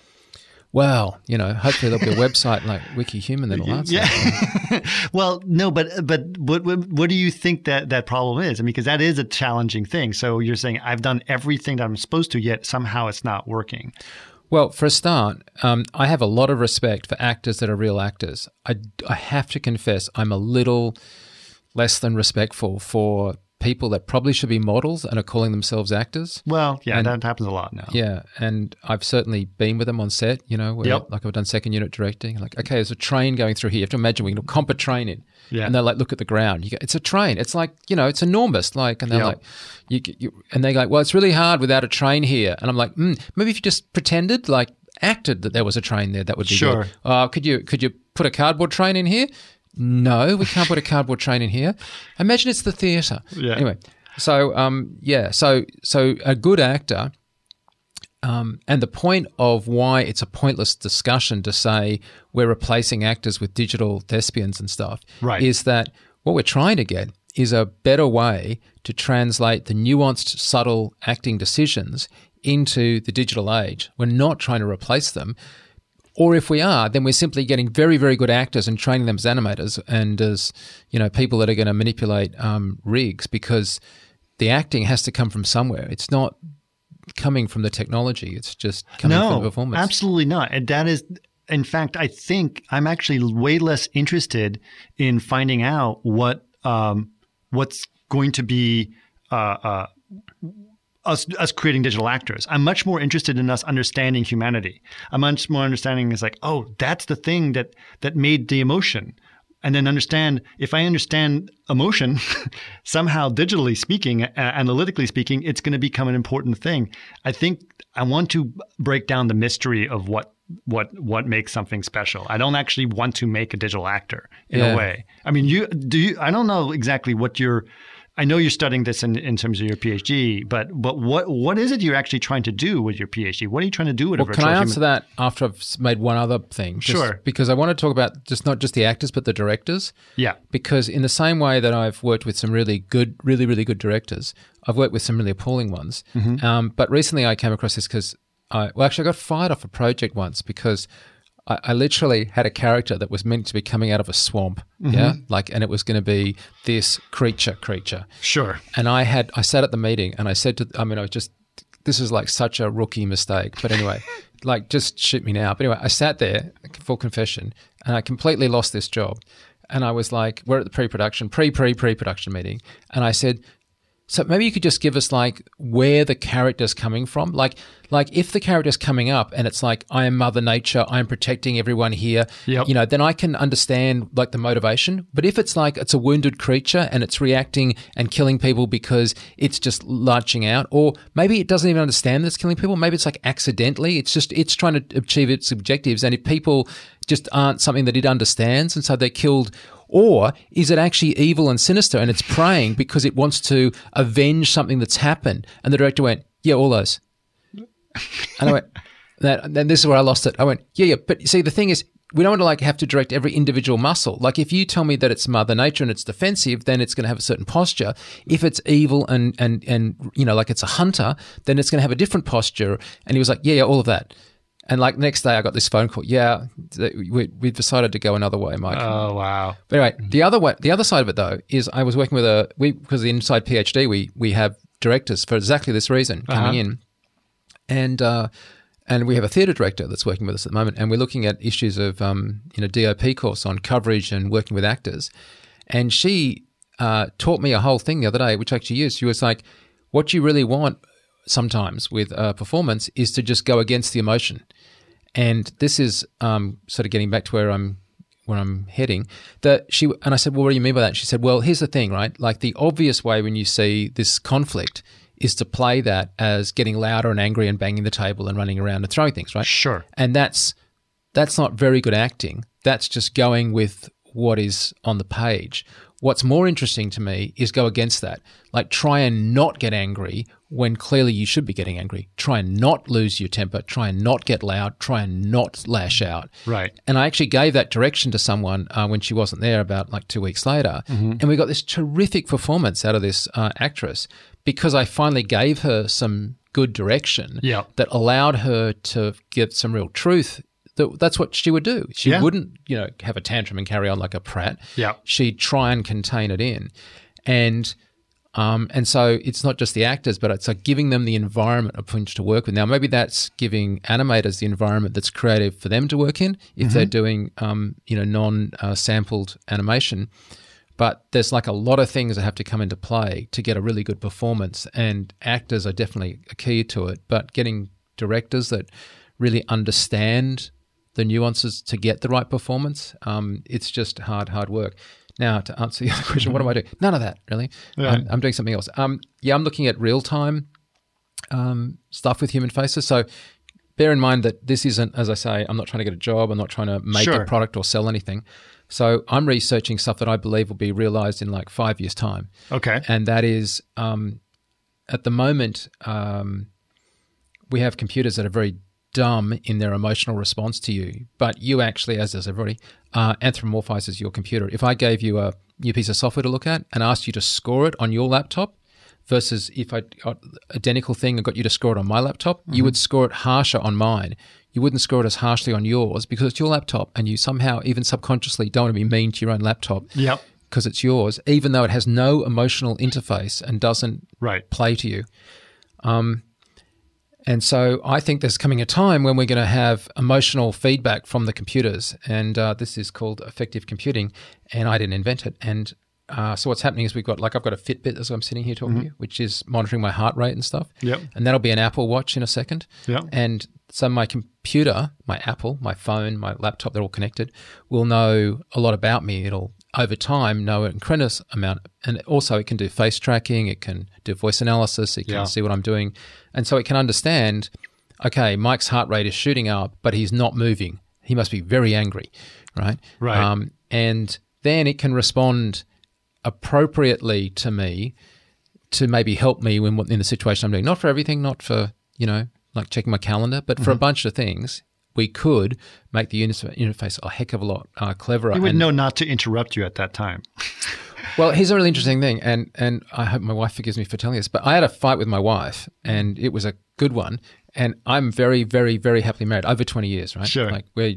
Well, you know, hopefully there'll be a website like WikiHuman that'll answer. Yeah. Well, no, but but what, what what do you think that that problem is? I mean, because that is a challenging thing. So you're saying I've done everything that I'm supposed to, yet somehow it's not working. Well, for a start, um, I have a lot of respect for actors that are real actors. I, I have to confess I'm a little less than respectful for people that probably should be models and are calling themselves actors. Well, yeah, and, that happens a lot now. Yeah, and I've certainly been with them on set, you know, where, yep. like I've done second unit directing. Like, okay, there's a train going through here. You have to imagine we can comp a train in. Yeah. And they're like, look at the ground. You go, it's a train. It's like, you know, it's enormous. Like, and they're yep. like, you, you, and they're like, well, it's really hard without a train here. And I'm like, mm, maybe if you just pretended, like acted that there was a train there, that would be sure. good. Uh, could you could you put a cardboard train in here? No, we can't put a cardboard train in here. Imagine it's the theatre. Yeah. Anyway. So, um, yeah, so so a good actor, um, and the point of why it's a pointless discussion to say we're replacing actors with digital thespians and stuff, right. is that what we're trying to get is a better way to translate the nuanced, subtle acting decisions into the digital age. We're not trying to replace them. Or if we are, then we're simply getting very, very good actors and training them as animators and as, you know, people that are going to manipulate um, rigs, because the acting has to come from somewhere. It's not coming from the technology. It's just coming no, from the performance. Absolutely not. And that is, in fact, I think I'm actually way less interested in finding out what um, what's going to be uh, uh, us us creating digital actors. I'm much more interested in us understanding humanity. I'm much more understanding is like, oh, that's the thing that that made the emotion. And then understand, if I understand emotion, somehow digitally speaking, uh, analytically speaking, it's going to become an important thing. I think I want to break down the mystery of what what what makes something special. I don't actually want to make a digital actor in yeah. a way. I mean, you do. You, I don't know exactly what your I know you're studying this in, in terms of your PhD, but but what what is it you're actually trying to do with your PhD? What are you trying to do with well, a virtual can I human? answer that after I've s- made one other thing? Just Sure. Because I want to talk about just not just the actors, but the directors. Yeah. Because in the same way that I've worked with some really good, really, really good directors, I've worked with some really appalling ones. Mm-hmm. Um, but recently I came across this because I, well, actually I got fired off a project once because I, I literally had a character that was meant to be coming out of a swamp. Mm-hmm. Yeah. Like, and it was going to be this creature, creature. Sure. And I had, I sat at the meeting and I said to, I mean, I was just, this is like such a rookie mistake. But anyway, like just shoot me now. But anyway, I sat there, full confession, and I completely lost this job. And I was like, we're at the pre-production, pre-pre-pre-production meeting. And I said, so maybe you could just give us like where the character's coming from. Like, like if the character's coming up and it's like, I am Mother Nature, I am protecting everyone here, Yep. you know, then I can understand like the motivation. But if it's like it's a wounded creature and it's reacting and killing people because it's just launching out, or maybe it doesn't even understand that it's killing people. Maybe it's like accidentally. It's just, it's trying to achieve its objectives. And if people just aren't something that it understands and so they're killed. Or is it actually evil and sinister and it's praying because it wants to avenge something that's happened? And the director went, yeah, all those. And I went, that, then this is where I lost it. I went, yeah, yeah. But see, the thing is, we don't want to like have to direct every individual muscle. Like if you tell me that it's Mother Nature and it's defensive, then it's going to have a certain posture. If it's evil and, and, and, you know, like it's a hunter, then it's going to have a different posture. And he was like, yeah, yeah, all of that. And like next day I got this phone call. Yeah, we, we've decided to go another way, Mike. Oh, wow. But anyway, the other way, the other side of it though is I was working with a we because of the Inside PhD we we have directors for exactly this reason coming Uh-huh. in, and uh, and we have a theatre director that's working with us at the moment, and we're looking at issues of um you know D O P course on coverage and working with actors, and she uh, taught me a whole thing the other day, which I actually used. She was like, what you really want sometimes with a performance is to just go against the emotion. And this is um, sort of getting back to where I'm where I'm heading. That she and I said, well, what do you mean by that? And she said, well, here's the thing, right? Like the obvious way when you see this conflict is to play that as getting louder and angry and banging the table and running around and throwing things, right? Sure. And that's that's not very good acting. That's just going with what is on the page. What's more interesting to me is go against that. Like try and not get angry when clearly you should be getting angry. Try and not lose your temper. Try and not get loud. Try and not lash out. Right. And I actually gave that direction to someone uh, when she wasn't there about like two weeks later. Mm-hmm. And we got this terrific performance out of this uh, actress because I finally gave her some good direction Yeah. that allowed her to get some real truth. That that's what she would do. She Yeah. wouldn't, you know, have a tantrum and carry on like a prat. Yeah. She'd try and contain it in. And um, and so it's not just the actors, but it's like giving them the environment of which to work with. Now, maybe that's giving animators the environment that's creative for them to work in if mm-hmm. they're doing, um, you know, non-sampled uh, animation. But there's like a lot of things that have to come into play to get a really good performance, and actors are definitely a key to it. But getting directors that really understand the nuances to get the right performance, um, it's just hard, hard work. Now, to answer the other question, what am I doing? None of that, really. Yeah. I'm, I'm doing something else. Um, yeah, I'm looking at real-time um, stuff with human faces. So bear in mind that this isn't, as I say, I'm not trying to get a job. I'm not trying to make Sure. a product or sell anything. So I'm researching stuff that I believe will be realized in like five years' time. Okay. And that is, um, at the moment, um, we have computers that are very dumb in their emotional response to you, but you actually, as does everybody, uh, anthropomorphizes your computer. If I gave you a new piece of software to look at and asked you to score it on your laptop versus if I got identical thing and got you to score it on my laptop, mm-hmm. you would score it harsher on mine. You wouldn't score it as harshly on yours because it's your laptop and you somehow, even subconsciously, don't want to be mean to your own laptop. Yep. Because it's yours, even though it has no emotional interface and doesn't Right. play to you. Um, and so I think there's coming a time when we're going to have emotional feedback from the computers, and uh, this is called affective computing, and I didn't invent it. And uh, so what's happening is we've got, like I've got a Fitbit as I'm sitting here talking Mm-hmm. to you, which is monitoring my heart rate and stuff. Yep. And that'll be an Apple Watch in a second. Yep. And so my computer, my Apple, my phone, my laptop, they're all connected, will know a lot about me. It'll, over time, know an incredible amount. And also it can do face tracking, it can do voice analysis, it can Yeah. see what I'm doing. And so it can understand, okay, Mike's heart rate is shooting up, but he's not moving. He must be very angry, right? Right. Um, and then it can respond appropriately to me to maybe help me when in the situation I'm doing. Not for everything, not for, you know, like checking my calendar, but for mm-hmm. a bunch of things, we could make the interface a heck of a lot uh, cleverer. He would and, know not to interrupt you at that time. Well, here's a really interesting thing, and and I hope my wife forgives me for telling this, but I had a fight with my wife, and it was a good one, and I'm very, very, very happily married, over twenty years, right? Sure. Like, we're,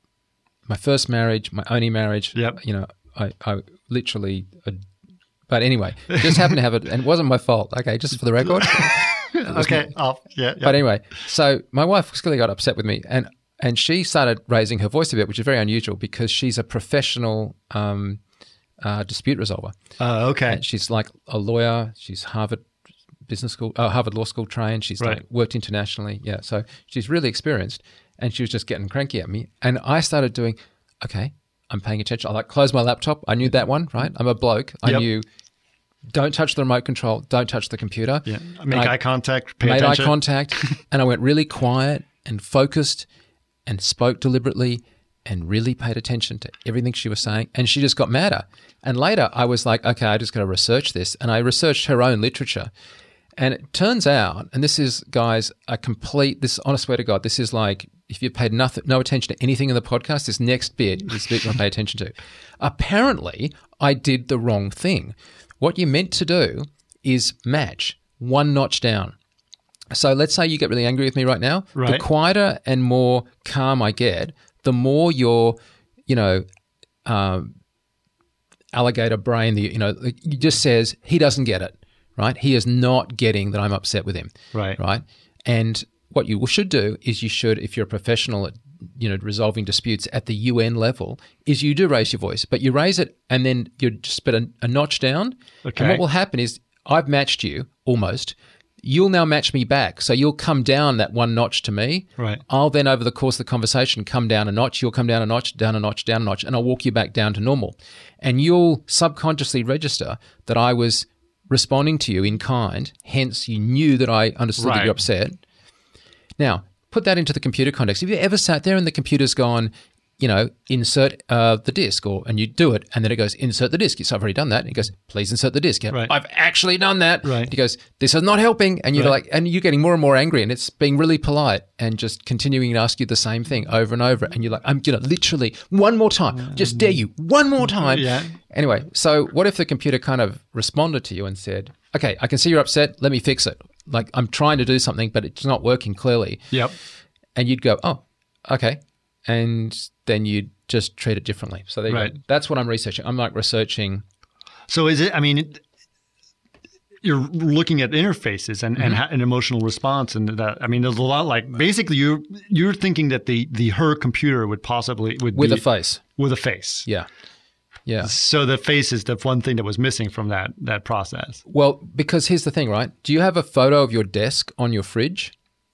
my first marriage, my only marriage, yep. you know, I, I literally, uh, but anyway, just happened to have it, and it wasn't my fault, okay, just for the record. okay, off, yeah, yeah. But anyway, so my wife clearly got upset with me, and and she started raising her voice a bit, which is very unusual because she's a professional um, uh, dispute resolver. Uh, okay. And she's like a lawyer. She's Harvard Business School, uh, Harvard Law School trained. She's right. done, worked internationally. Yeah, so she's really experienced, and she was just getting cranky at me. And I started doing, okay, I'm paying attention. I like close my laptop. I knew that one, right? I'm a bloke. I yep. knew. Don't touch the remote control. Don't touch the computer. Yeah. Make I eye contact. Pay made attention. eye contact, and I went really quiet and focused and spoke deliberately and really paid attention to everything she was saying. And she just got madder. And later I was like, okay, I just got to research this. And I researched her own literature. And it turns out, and this is, guys, a complete, this, I swear to God, this is like, if you paid nothing, no attention to anything in the podcast, this next bit is the bit you want to pay attention to. Apparently, I did the wrong thing. What you're meant to do is match one notch down. So let's say you get really angry with me right now. Right. The quieter and more calm I get, the more your, you know, um, alligator brain, the you know, it just says he doesn't get it, right? He is not getting that I'm upset with him, right? Right. And what you should do is you should, if you're a professional at, you know, resolving disputes at the U N level, is you do raise your voice, but you raise it and then you just put a, a notch down. Okay. And what will happen is I've matched you almost. You'll now match me back. So you'll come down that one notch to me. Right. I'll then, over the course of the conversation, come down a notch. You'll come down a notch, down a notch, down a notch, and I'll walk you back down to normal. And you'll subconsciously register that I was responding to you in kind. Hence, you knew that I understood right. that you're upset. Now, put that into the computer context. Have you ever sat there and the computer's gone, you know, insert uh, the disk, or and you do it, and then it goes, insert the disk. Yes, I've already done that. And it goes, please insert the disk. Yeah, right. I've actually done that. Right. He goes, this is not helping. And you're right. like, and you're getting more and more angry, and it's being really polite and just continuing to ask you the same thing over and over. And you're like, I'm going to literally, one more time, just dare you, one more time. Yeah. Anyway, so what if the computer kind of responded to you and said, okay, I can see you're upset. Let me fix it. Like, I'm trying to do something, but it's not working clearly. Yep. And you'd go, oh, okay. And then you'd just treat it differently. So there you right. go. That's what I'm researching. I'm like researching. So is it, I mean, it, you're looking at interfaces and, mm-hmm. and ha- an emotional response. And that, I mean, there's a lot like, basically you're, you're thinking that the, the, her computer would possibly, would With be, a face. With a face. Yeah. Yeah. So the face is the one thing that was missing from that, that process. Well, because here's the thing, right? Do you have a photo of your desk on your fridge?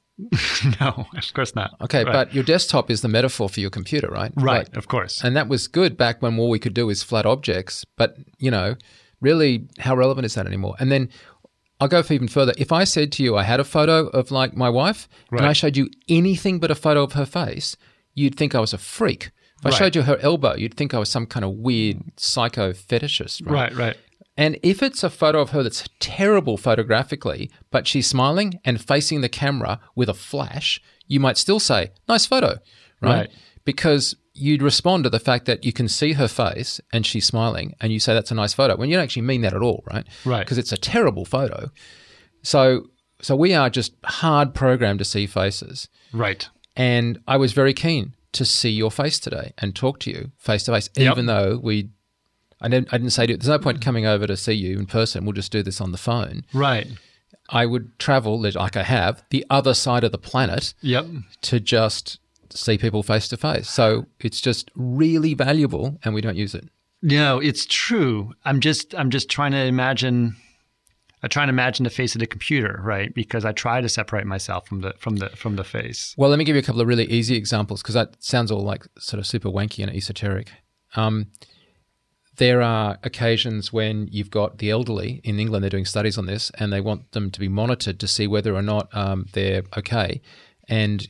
No, of course not. Okay, right. but your desktop is the metaphor for your computer, right? Right, like, of course. And that was good back when all we could do is flat objects. But, you know, really, how relevant is that anymore? And then I'll go for even further. If I said to you I had a photo of, like, my wife, right. and I showed you anything but a photo of her face, you'd think I was a freak. If I right. showed you her elbow, you'd think I was some kind of weird psycho fetishist, right? Right, right. And if it's a photo of her that's terrible photographically, but she's smiling and facing the camera with a flash, you might still say, nice photo, right? Right. Because you'd respond to the fact that you can see her face and she's smiling and you say that's a nice photo when you don't actually mean that at all, right? Right. Because it's a terrible photo. So, so we are just hard programmed to see faces. Right. And I was very keen to see your face today and talk to you face to face, Yep. even though we I didn't, I didn't say to you, there's no point coming over to see you in person. We'll just do this on the phone. Right. I would travel, like I have, the other side of the planet Yep. to just see people face to face. So it's just really valuable and we don't use it. No, it's true. I'm just I'm just trying to imagine I try to imagine the face of the computer, right? Because I try to separate myself from the from the from the face. Well, let me give you a couple of really easy examples because that sounds all like sort of super wanky and esoteric. Um There are occasions when you've got the elderly in England, they're doing studies on this, and they want them to be monitored to see whether or not um, they're okay. And it's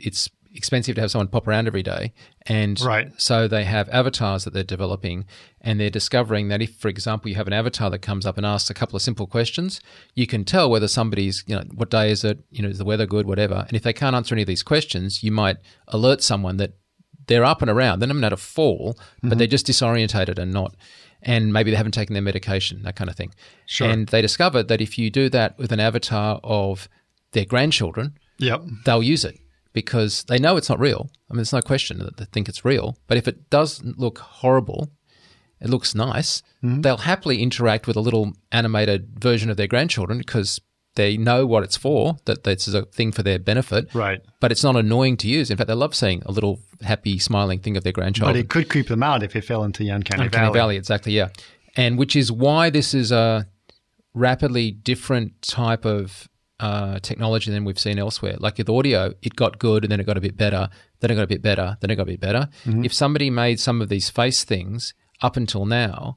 expensive to have someone pop around every day. And Right. so they have avatars that they're developing, and they're discovering that if, for example, you have an avatar that comes up and asks a couple of simple questions, you can tell whether somebody's, you know, what day is it? You know, is the weather good? Whatever. And if they can't answer any of these questions, you might alert someone that they're up and around. They haven't had a fall, but Mm-hmm. they're just disorientated and not, and maybe they haven't taken their medication, that kind of thing. Sure. And they discovered that if you do that with an avatar of their grandchildren, Yep. they'll use it because they know it's not real. I mean, there's no question that they think it's real. But if it doesn't look horrible, it looks nice, Mm-hmm. they'll happily interact with a little animated version of their grandchildren because they know what it's for, that this is a thing for their benefit. Right. But it's not annoying to use. In fact, they love seeing a little happy, smiling thing of their grandchild. But it could creep them out if it fell into the uncanny, Uncanny valley. Valley, exactly, yeah. And which is why this is a rapidly different type of uh, technology than we've seen elsewhere. Like with audio, it got good and then it got a bit better, then it got a bit better, then it got a bit better. Mm-hmm. If somebody made some of these face things up until now,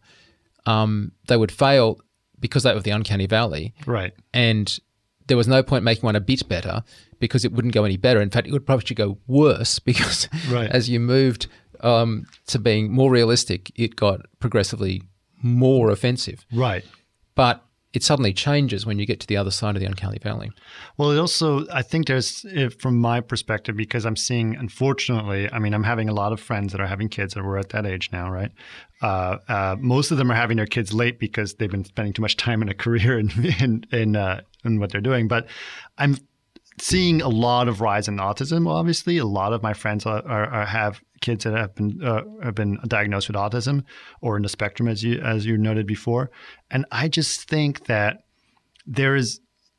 um, they would fail because they were the uncanny valley. Right. And there was no point making one a bit better because it wouldn't go any better. In fact, it would probably go worse because Right. as you moved um, to being more realistic, it got progressively more offensive. Right. But it suddenly changes when you get to the other side of the uncanny valley. Well, it also, I think there's, if, from my perspective, because I'm seeing, unfortunately, I mean, I'm having a lot of friends that are having kids, and we're at that age now, right? Uh, uh, most of them are having their kids late because they've been spending too much time in a career and in in, uh, in what they're doing. But I'm seeing a lot of rise in autism. Obviously, a lot of my friends are, are, are have kids that have been uh, have been diagnosed with autism or in the spectrum, as you as you noted before. And I just think that there is,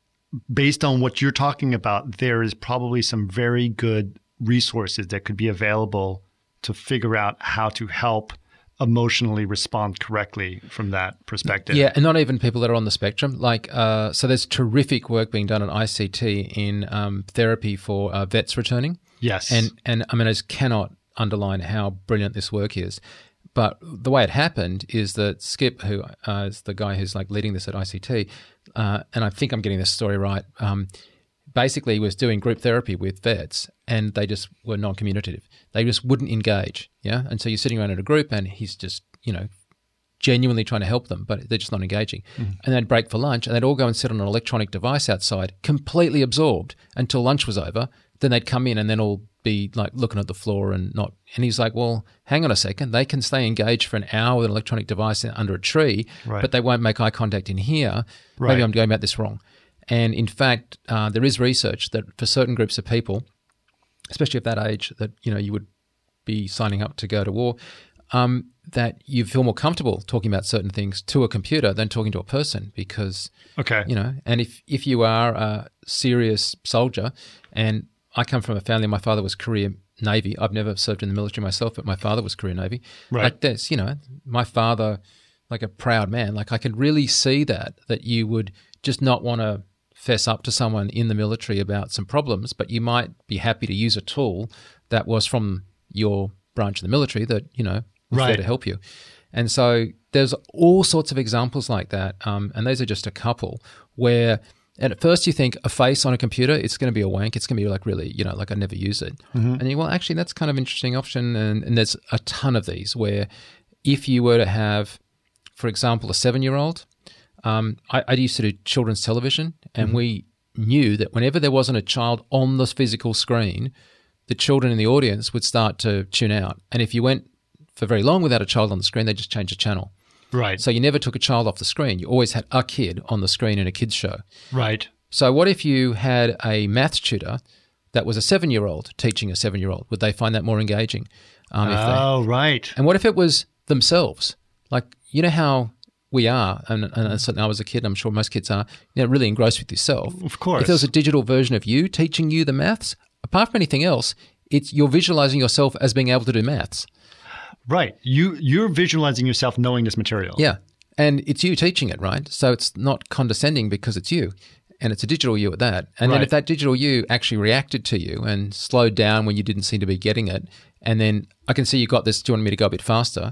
based on what you're talking about, there is probably some very good resources that could be available to figure out how to help emotionally respond correctly from that perspective. Yeah, and not even people that are on the spectrum. Like, uh, so there's terrific work being done at I C T in um, therapy for uh, vets returning. Yes. And, and I mean, I just cannot underline how brilliant this work is. But the way it happened is that Skip, who uh, is the guy who's like leading this at I C T, uh, and I think I'm getting this story right, um, basically was doing group therapy with vets and they just were non-communicative. They just wouldn't engage, yeah? And so you're sitting around in a group and he's just, you know, genuinely trying to help them, but they're just not engaging. Mm-hmm. And they'd break for lunch and they'd all go and sit on an electronic device outside, completely absorbed until lunch was over. Then they'd come in and then all be like looking at the floor and not. And he's like, well, hang on a second. They can stay engaged for an hour with an electronic device under a tree, right. but they won't make eye contact in here. Right. Maybe I'm going about this wrong. And in fact, uh, there is research that for certain groups of people, especially at that age, that you know you would be signing up to go to war, um, that you feel more comfortable talking about certain things to a computer than talking to a person because, okay, you know, and if if you are a serious soldier, and I come from a family, my father was career Navy. I've never served in the military myself, but my father was career Navy. Right. Like this, you know, my father, like a proud man, like I could really see that, that you would just not want to fess up to someone in the military about some problems, but you might be happy to use a tool that was from your branch of the military that, you know, was right. there to help you. And so there's all sorts of examples like that, um, and those are just a couple where and at first you think a face on a computer, it's going to be a wank. It's going to be like really, you know, like I never use it. Mm-hmm. And you well, actually, that's kind of an interesting option. And, and there's a ton of these where if you were to have, for example, a seven-year-old, um, I, I used to do children's television, and mm-hmm. we knew that whenever there wasn't a child on the physical screen, the children in the audience would start to tune out. And if you went for very long without a child on the screen, they just change the channel. Right. So you never took a child off the screen. You always had a kid on the screen in a kid's show. Right. So what if you had a maths tutor that was a seven-year-old teaching a seven-year-old? Would they find that more engaging? Um, oh, they, right. And what if it was themselves? Like, you know how we are, and, and certainly I was a kid, I'm sure most kids are, you know, really engrossed with yourself. Of course. If there was a digital version of you teaching you the maths, apart from anything else, it's you're visualizing yourself as being able to do maths. Right. You, you're visualizing yourself knowing this material. Yeah. And it's you teaching it, right? So it's not condescending because it's you. And it's a digital you at that. And right. then if that digital you actually reacted to you and slowed down when you didn't seem to be getting it, and then I can see you got this, do you want me to go a bit faster?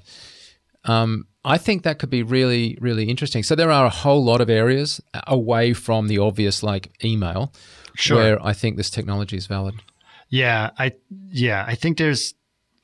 Um, I think that could be really, really interesting. So there are a whole lot of areas away from the obvious like email sure. where I think this technology is valid. Yeah, I yeah, I think there's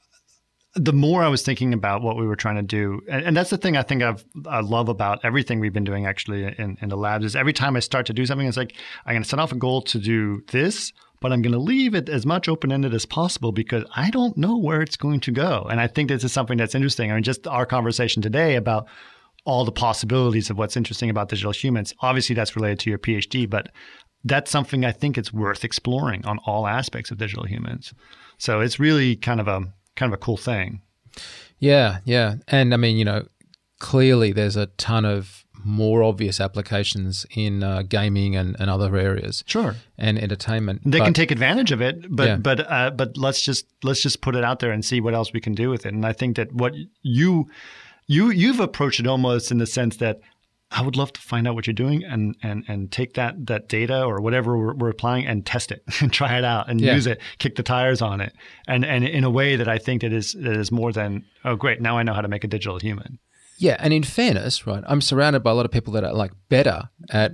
the more I was thinking about what we were trying to do, and, and that's the thing I think I've, I love about everything we've been doing actually in, in the labs is every time I start to do something, it's like, I'm going to set off a goal to do this, but I'm going to leave it as much open-ended as possible because I don't know where it's going to go. And I think this is something that's interesting. I mean, just our conversation today about all the possibilities of what's interesting about digital humans. Obviously, that's related to your PhD, but that's something I think it's worth exploring on all aspects of digital humans. So it's really kind of a kind of a cool thing. Yeah, yeah. And I mean, you know, clearly there's a ton of more obvious applications in uh, gaming and, and other areas. Sure. And entertainment. They but, can take advantage of it, but yeah. but uh, but let's just let's just put it out there and see what else we can do with it. And I think that what you you you've approached it almost in the sense that I would love to find out what you're doing and and and take that that data or whatever we're, we're applying and test it and try it out and yeah. use it, kick the tires on it, and and in a way that I think that is that is more than, oh great, now I know how to make a digital human. Yeah, and in fairness, right, I'm surrounded by a lot of people that are like better at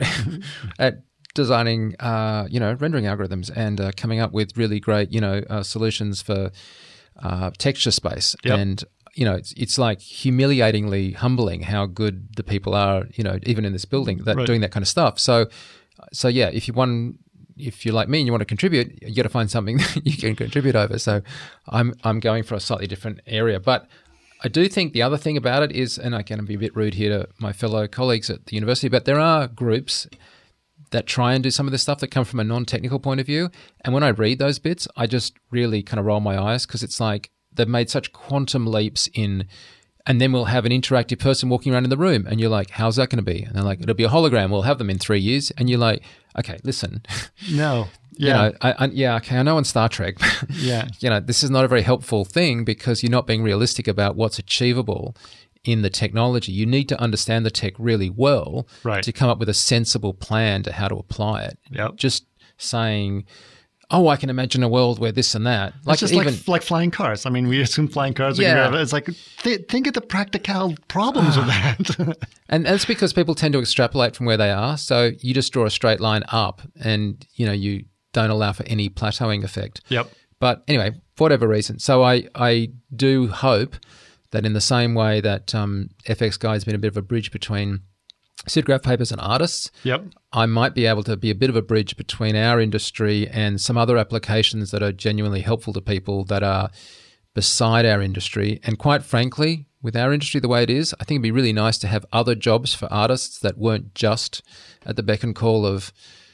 at designing, uh, you know, rendering algorithms and uh, coming up with really great, you know, uh, solutions for uh, texture space Yep. and. You know, it's it's like humiliatingly humbling how good the people are, you know, even in this building that Right. doing that kind of stuff. So, so yeah, if you want, if you're like me and you want to contribute, you got to find something that you can contribute over. So, I'm I'm going for a slightly different area, but I do think the other thing about it is, and I can be a bit rude here to my fellow colleagues at the university, but there are groups that try and do some of this stuff that come from a non-technical point of view, and when I read those bits, I just really kind of roll my eyes because it's like. They've made such quantum leaps in, and then we'll have an interactive person walking around in the room, and you're like, how's that going to be? And they're like, it'll be a hologram. We'll have them in three years. And you're like, okay, listen. No. Yeah. You know, I, I, yeah, okay, I know on Star Trek. Yeah. You know, this is not a very helpful thing because you're not being realistic about what's achievable in the technology. You need to understand the tech really well Right. to come up with a sensible plan to how to apply it. Yep. Just saying... Oh, I can imagine a world where this and that. Like it's just even, like like flying cars. I mean, we assume flying cars are Yeah. going to It's like, th- think of the practical problems with that. And that's because people tend to extrapolate from where they are. So you just draw a straight line up and, you know, you don't allow for any plateauing effect. Yep. But anyway, for whatever reason. So I, I do hope that in the same way that um, F X Guide has been a bit of a bridge between pseudograph papers and artists, Yep. I might be able to be a bit of a bridge between our industry and some other applications that are genuinely helpful to people that are beside our industry. And quite frankly, with our industry the way it is, I think it'd be really nice to have other jobs for artists that weren't just at the beck and call of,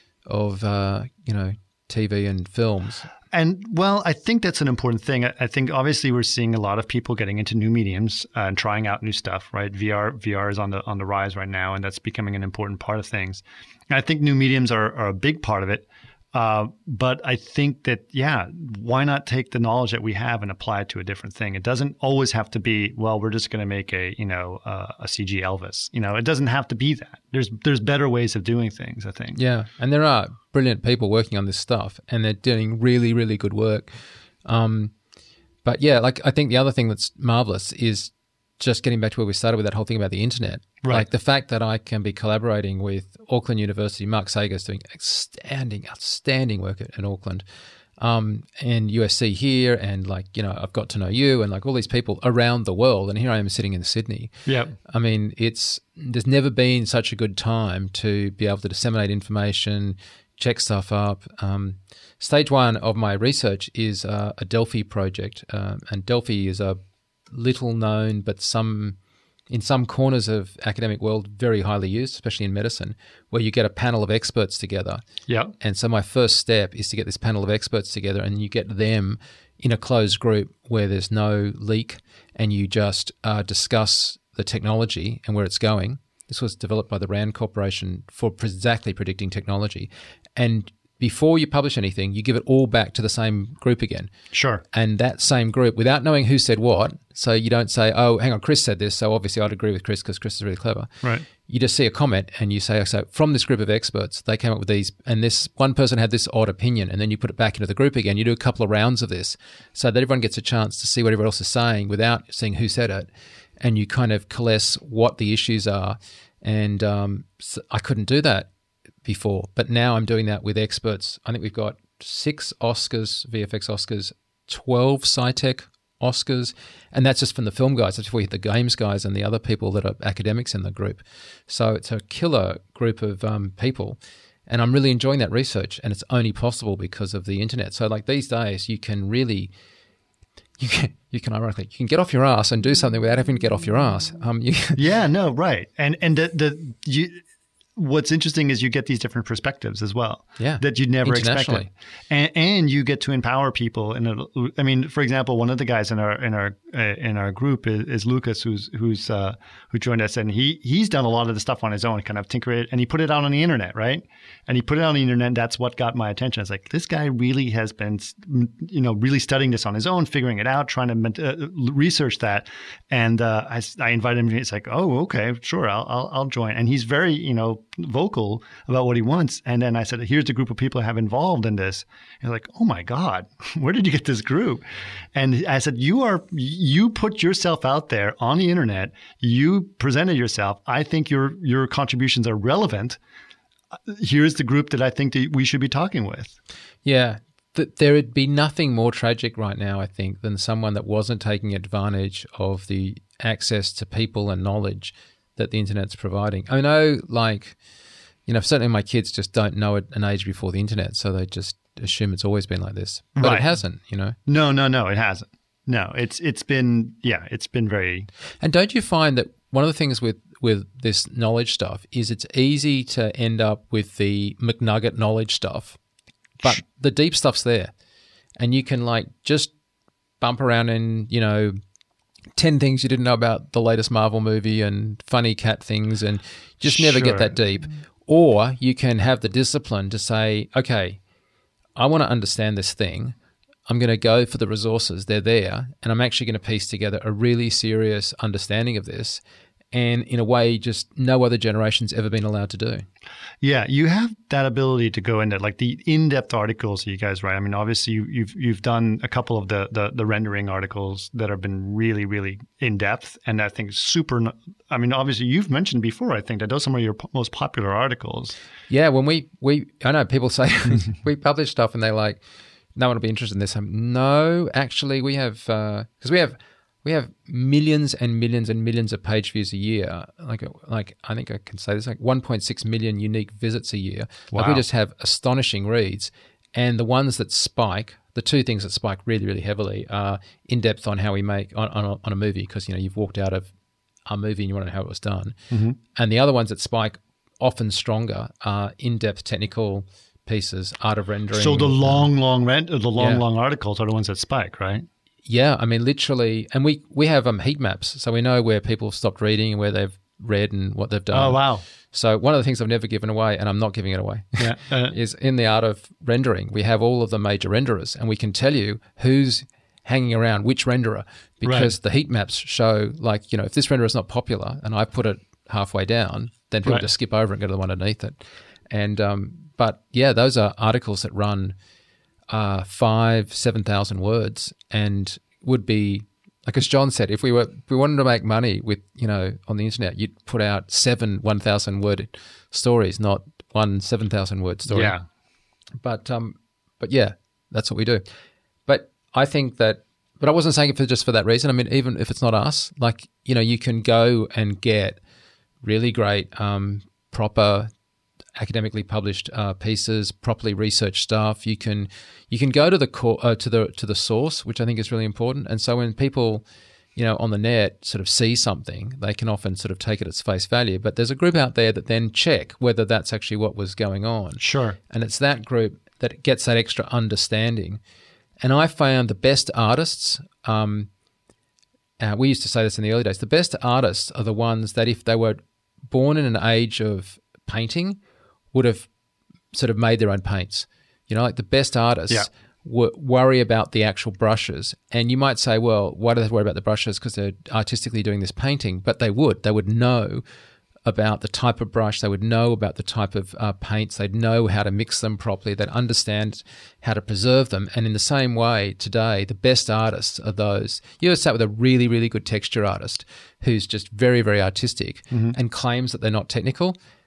of uh, you know, T V and films. And well, I think that's an important thing. I, I think obviously we're seeing a lot of people getting into new mediums uh, and trying out new stuff, right? V R V R is on the on the rise right now, and that's becoming an important part of things. And I think new mediums are, are a big part of it. Uh, but I think that, yeah, why not take the knowledge that we have and apply it to a different thing? It doesn't always have to be, well, we're just going to make a, you know, uh, a C G Elvis. You know, it doesn't have to be that. There's there's better ways of doing things, I think. Yeah, and there are brilliant people working on this stuff, and they're doing really, really good work. Um, but yeah, like I think the other thing that's marvelous is just getting back to where we started with that whole thing about the internet. Right. Like the fact that I can be collaborating with Auckland University, Mark Sager's doing outstanding, outstanding work at, at Auckland, um, and U S C here, and like, you know, I've got to know you and like all these people around the world, and here I am sitting in Sydney. Yeah. I mean, it's there's never been such a good time to be able to disseminate information, check stuff up. Um, stage one of my research is uh, a Delphi project, um, and Delphi is a little known, but some in some corners of academic world very highly used, especially in medicine, where you get a panel of experts together. Yeah. And so my first step is to get this panel of experts together, and you get them in a closed group where there's no leak, and you just uh, discuss the technology and where it's going. This was developed by the RAND Corporation for exactly predicting technology. And before you publish anything, you give it all back to the same group again. Sure. And that same group, without knowing who said what, so you don't say, oh, hang on, Chris said this, so obviously I'd agree with Chris because Chris is really clever. Right. You just see a comment and you say, so from this group of experts, they came up with these, and this one person had this odd opinion, and then you put it back into the group again. You do a couple of rounds of this so that everyone gets a chance to see what everyone else is saying without seeing who said it, and you kind of coalesce what the issues are. And um, so I couldn't do that before, but now I'm doing that with experts. I think we've got six Oscars, V F X Oscars, twelve SciTech Oscars, and that's just from the film guys. That's before you hit the games guys and the other people that are academics in the group. So it's a killer group of um, people, and I'm really enjoying that research, and it's only possible because of the internet. So like these days, you can really, you can, you can ironically, you can get off your ass and do something without having to get off your ass. Um, you, yeah, no, right, and and the the you. What's interesting is you get these different perspectives as well, yeah, that you'd never expected, and, and you get to empower people. And I mean, for example, one of the guys in our in our uh, in our group is, is Lucas, who's who's uh, who joined us, and he he's done a lot of the stuff on his own, kind of tinker it, and he put it out on the internet, right? And he put it on the internet. And that's what got my attention. It's like, this guy really has been, you know, really studying this on his own, figuring it out, trying to uh, research that. And uh, I, I invited him. He's like, oh, okay, sure, I'll, I'll I'll join. And he's very, you know, vocal about what he wants. And then I said, here's a group of people I have involved in this. And they're like, oh my God, where did you get this group? And I said, you are, you put yourself out there on the internet. You presented yourself. I think your, your contributions are relevant. Here's the group that I think that we should be talking with. Yeah. Th- there would be nothing more tragic right now, I think, than someone that wasn't taking advantage of the access to people and knowledge that the internet's providing. I know, like, you know, certainly my kids just don't know at an age before the internet, so they just assume it's always been like this. But right. It hasn't, you know. No, no, no, it hasn't. No, it's it's been, yeah, it's been very... And don't you find that one of the things with, with this knowledge stuff is it's easy to end up with the McNugget knowledge stuff, but the deep stuff's there. And you can, like, just bump around in, you know, ten things you didn't know about the latest Marvel movie and funny cat things and just never Sure. get that deep. Or you can have the discipline to say, okay, I want to understand this thing. I'm going to go for the resources. They're there. And I'm actually going to piece together a really serious understanding of this. And in a way, just no other generation's ever been allowed to do. Yeah, you have that ability to go into like the in-depth articles that you guys write. I mean, obviously you, you've you've done a couple of the, the the rendering articles that have been really really in depth, and I think super. I mean, obviously you've mentioned before. I think that those are some of your p- most popular articles. Yeah, when we we I know people say we publish stuff and they're like, no one will be interested in this. I'm, no, actually, we have because uh, we have. We have millions and millions and millions of page views a year. Like, like I think I can say this, like one point six million unique visits a year. Wow. Like we just have astonishing reads. And the ones that spike, the two things that spike really, really heavily are in-depth on how we make, on, on, a, on a movie, because, you know, you've walked out of a movie and you want to know how it was done. Mm-hmm. And the other ones that spike, often stronger, are in-depth technical pieces, art of rendering. So the long, long rent, the long, yeah. long articles are the ones that spike, right? Yeah, I mean, literally, and we, we have um, heat maps, so we know where people have stopped reading and where they've read and what they've done. Oh, wow. So one of the things I've never given away, and I'm not giving it away, yeah. uh, is in the art of rendering, we have all of the major renderers, and we can tell you who's hanging around which renderer, because right. the heat maps show, like, you know, if this renderer is not popular and I put it halfway down, then people right. just skip over and go to the one underneath it. And um, but yeah, those are articles that run Uh, five, seven thousand words, and would be like as John said, if we were if we wanted to make money with you know on the internet, you'd put out seven one thousand word stories, not one seven thousand word story. Yeah, but um, but yeah, that's what we do. But I think that, but I wasn't saying it for just for that reason. I mean, even if it's not us, like you know, you can go and get really great, um, proper. academically published uh, pieces, properly researched stuff. You can you can go to the core, uh, to the to the source, which I think is really important. And so when people, you know, on the net sort of see something, they can often sort of take it at face value. But there's a group out there that then check whether that's actually what was going on. Sure. And it's that group that gets that extra understanding. And I found the best artists. Um, uh, we used to say this in the early days. The best artists are the ones that, if they were born in an age of painting, would have sort of made their own paints. You know, like the best artists yeah. w- worry about the actual brushes. And you might say, well, why do they worry about the brushes? Because they're artistically doing this painting. But they would. They would know about the type of brush. They would know about the type of uh, paints. They'd know how to mix them properly. They'd understand how to preserve them. And in the same way, today, the best artists are those. You ever sat with a really, really good texture artist who's just very, very artistic mm-hmm. and claims that they're not technical?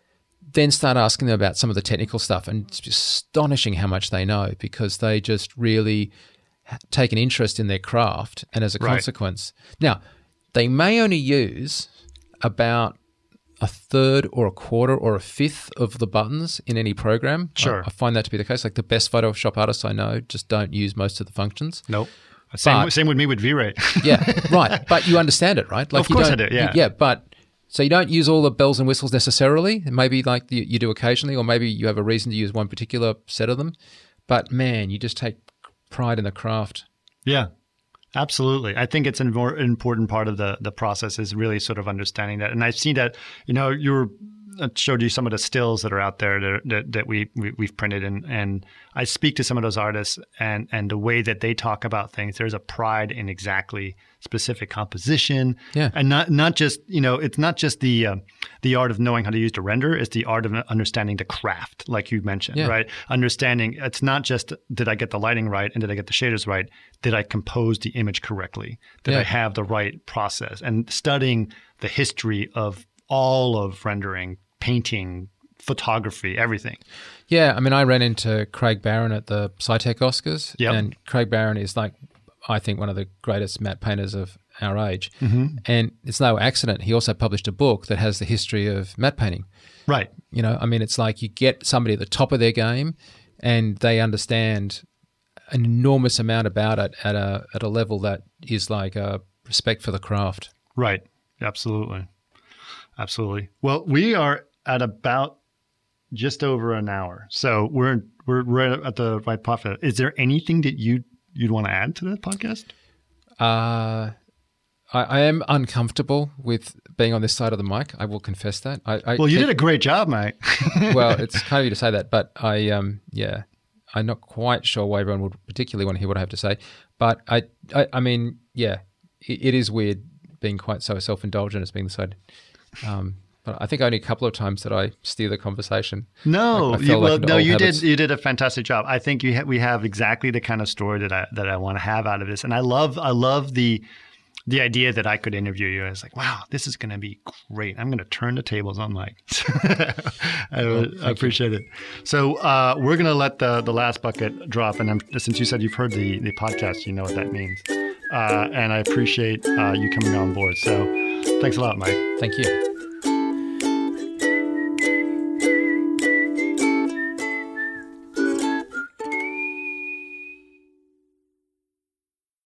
then start asking them about some of the technical stuff, and it's just astonishing how much they know, because they just really take an interest in their craft, and as a Right. consequence. Now, they may only use about a third or a quarter or a fifth of the buttons in any program. Sure. I, I find that to be the case. Like the best Photoshop artists I know just don't use most of the functions. Nope. Same, But- same with me with V-Ray. Yeah, right. But you understand it, right? Like Of course you I don't, do, yeah. Yeah, but so you don't use all the bells and whistles necessarily. Maybe like you, you do occasionally, or maybe you have a reason to use one particular set of them. But man, you just take pride in the craft. Yeah, absolutely. I think it's an more important part of the the process is really sort of understanding that. And I've seen that, you know, you were I showed you some of the stills that are out there that that, that we, we we've printed, and and I speak to some of those artists, and and the way that they talk about things, there's a pride in exactly specific composition, Yeah. and not not just you know it's not just the uh, the art of knowing how to use the render, it's the art of understanding the craft, like you mentioned, Yeah. right? Understanding it's not just did I get the lighting right and did I get the shaders right, did I compose the image correctly, did Yeah. I have the right process, and studying the history of all of rendering, painting, photography, everything. Yeah, I mean, I ran into Craig Barron at the SciTech Oscars, Yep. and Craig Barron is like, I think, one of the greatest matte painters of our age. Mm-hmm. And it's no accident. He also published a book that has the history of matte painting. Right. You know, I mean, it's like you get somebody at the top of their game, and they understand an enormous amount about it at a at a level that is like a respect for the craft. Right. Absolutely. Absolutely. Well, we are at about just over an hour, so we're we're right at the right profit. Is there anything that you you'd want to add to the podcast? Uh, I, I am uncomfortable with being on this side of the mic. I will confess that. I, I Well, you keep- did a great job, mate. well, it's kind of you to say that, but I, um, yeah, I'm not quite sure why everyone would particularly want to hear what I have to say. But I, I, I mean, yeah, it, it is weird being quite so self-indulgent as being the side. Um, but I think only a couple of times that I steer the conversation. No, I- I fell you, like well, into no, old you habits. did. You did a fantastic job. I think you ha- we have exactly the kind of story that I that I want to have out of this, and I love I love the the idea that I could interview you. I was like, wow, this is going to be great. I'm going to turn the tables on Mike. I, Well, I appreciate it. So uh, we're going to let the the last bucket drop, and I'm, since you said you've heard the the podcast, you know what that means, uh, and I appreciate uh, you coming on board. So thanks a lot, Mike. Thank you.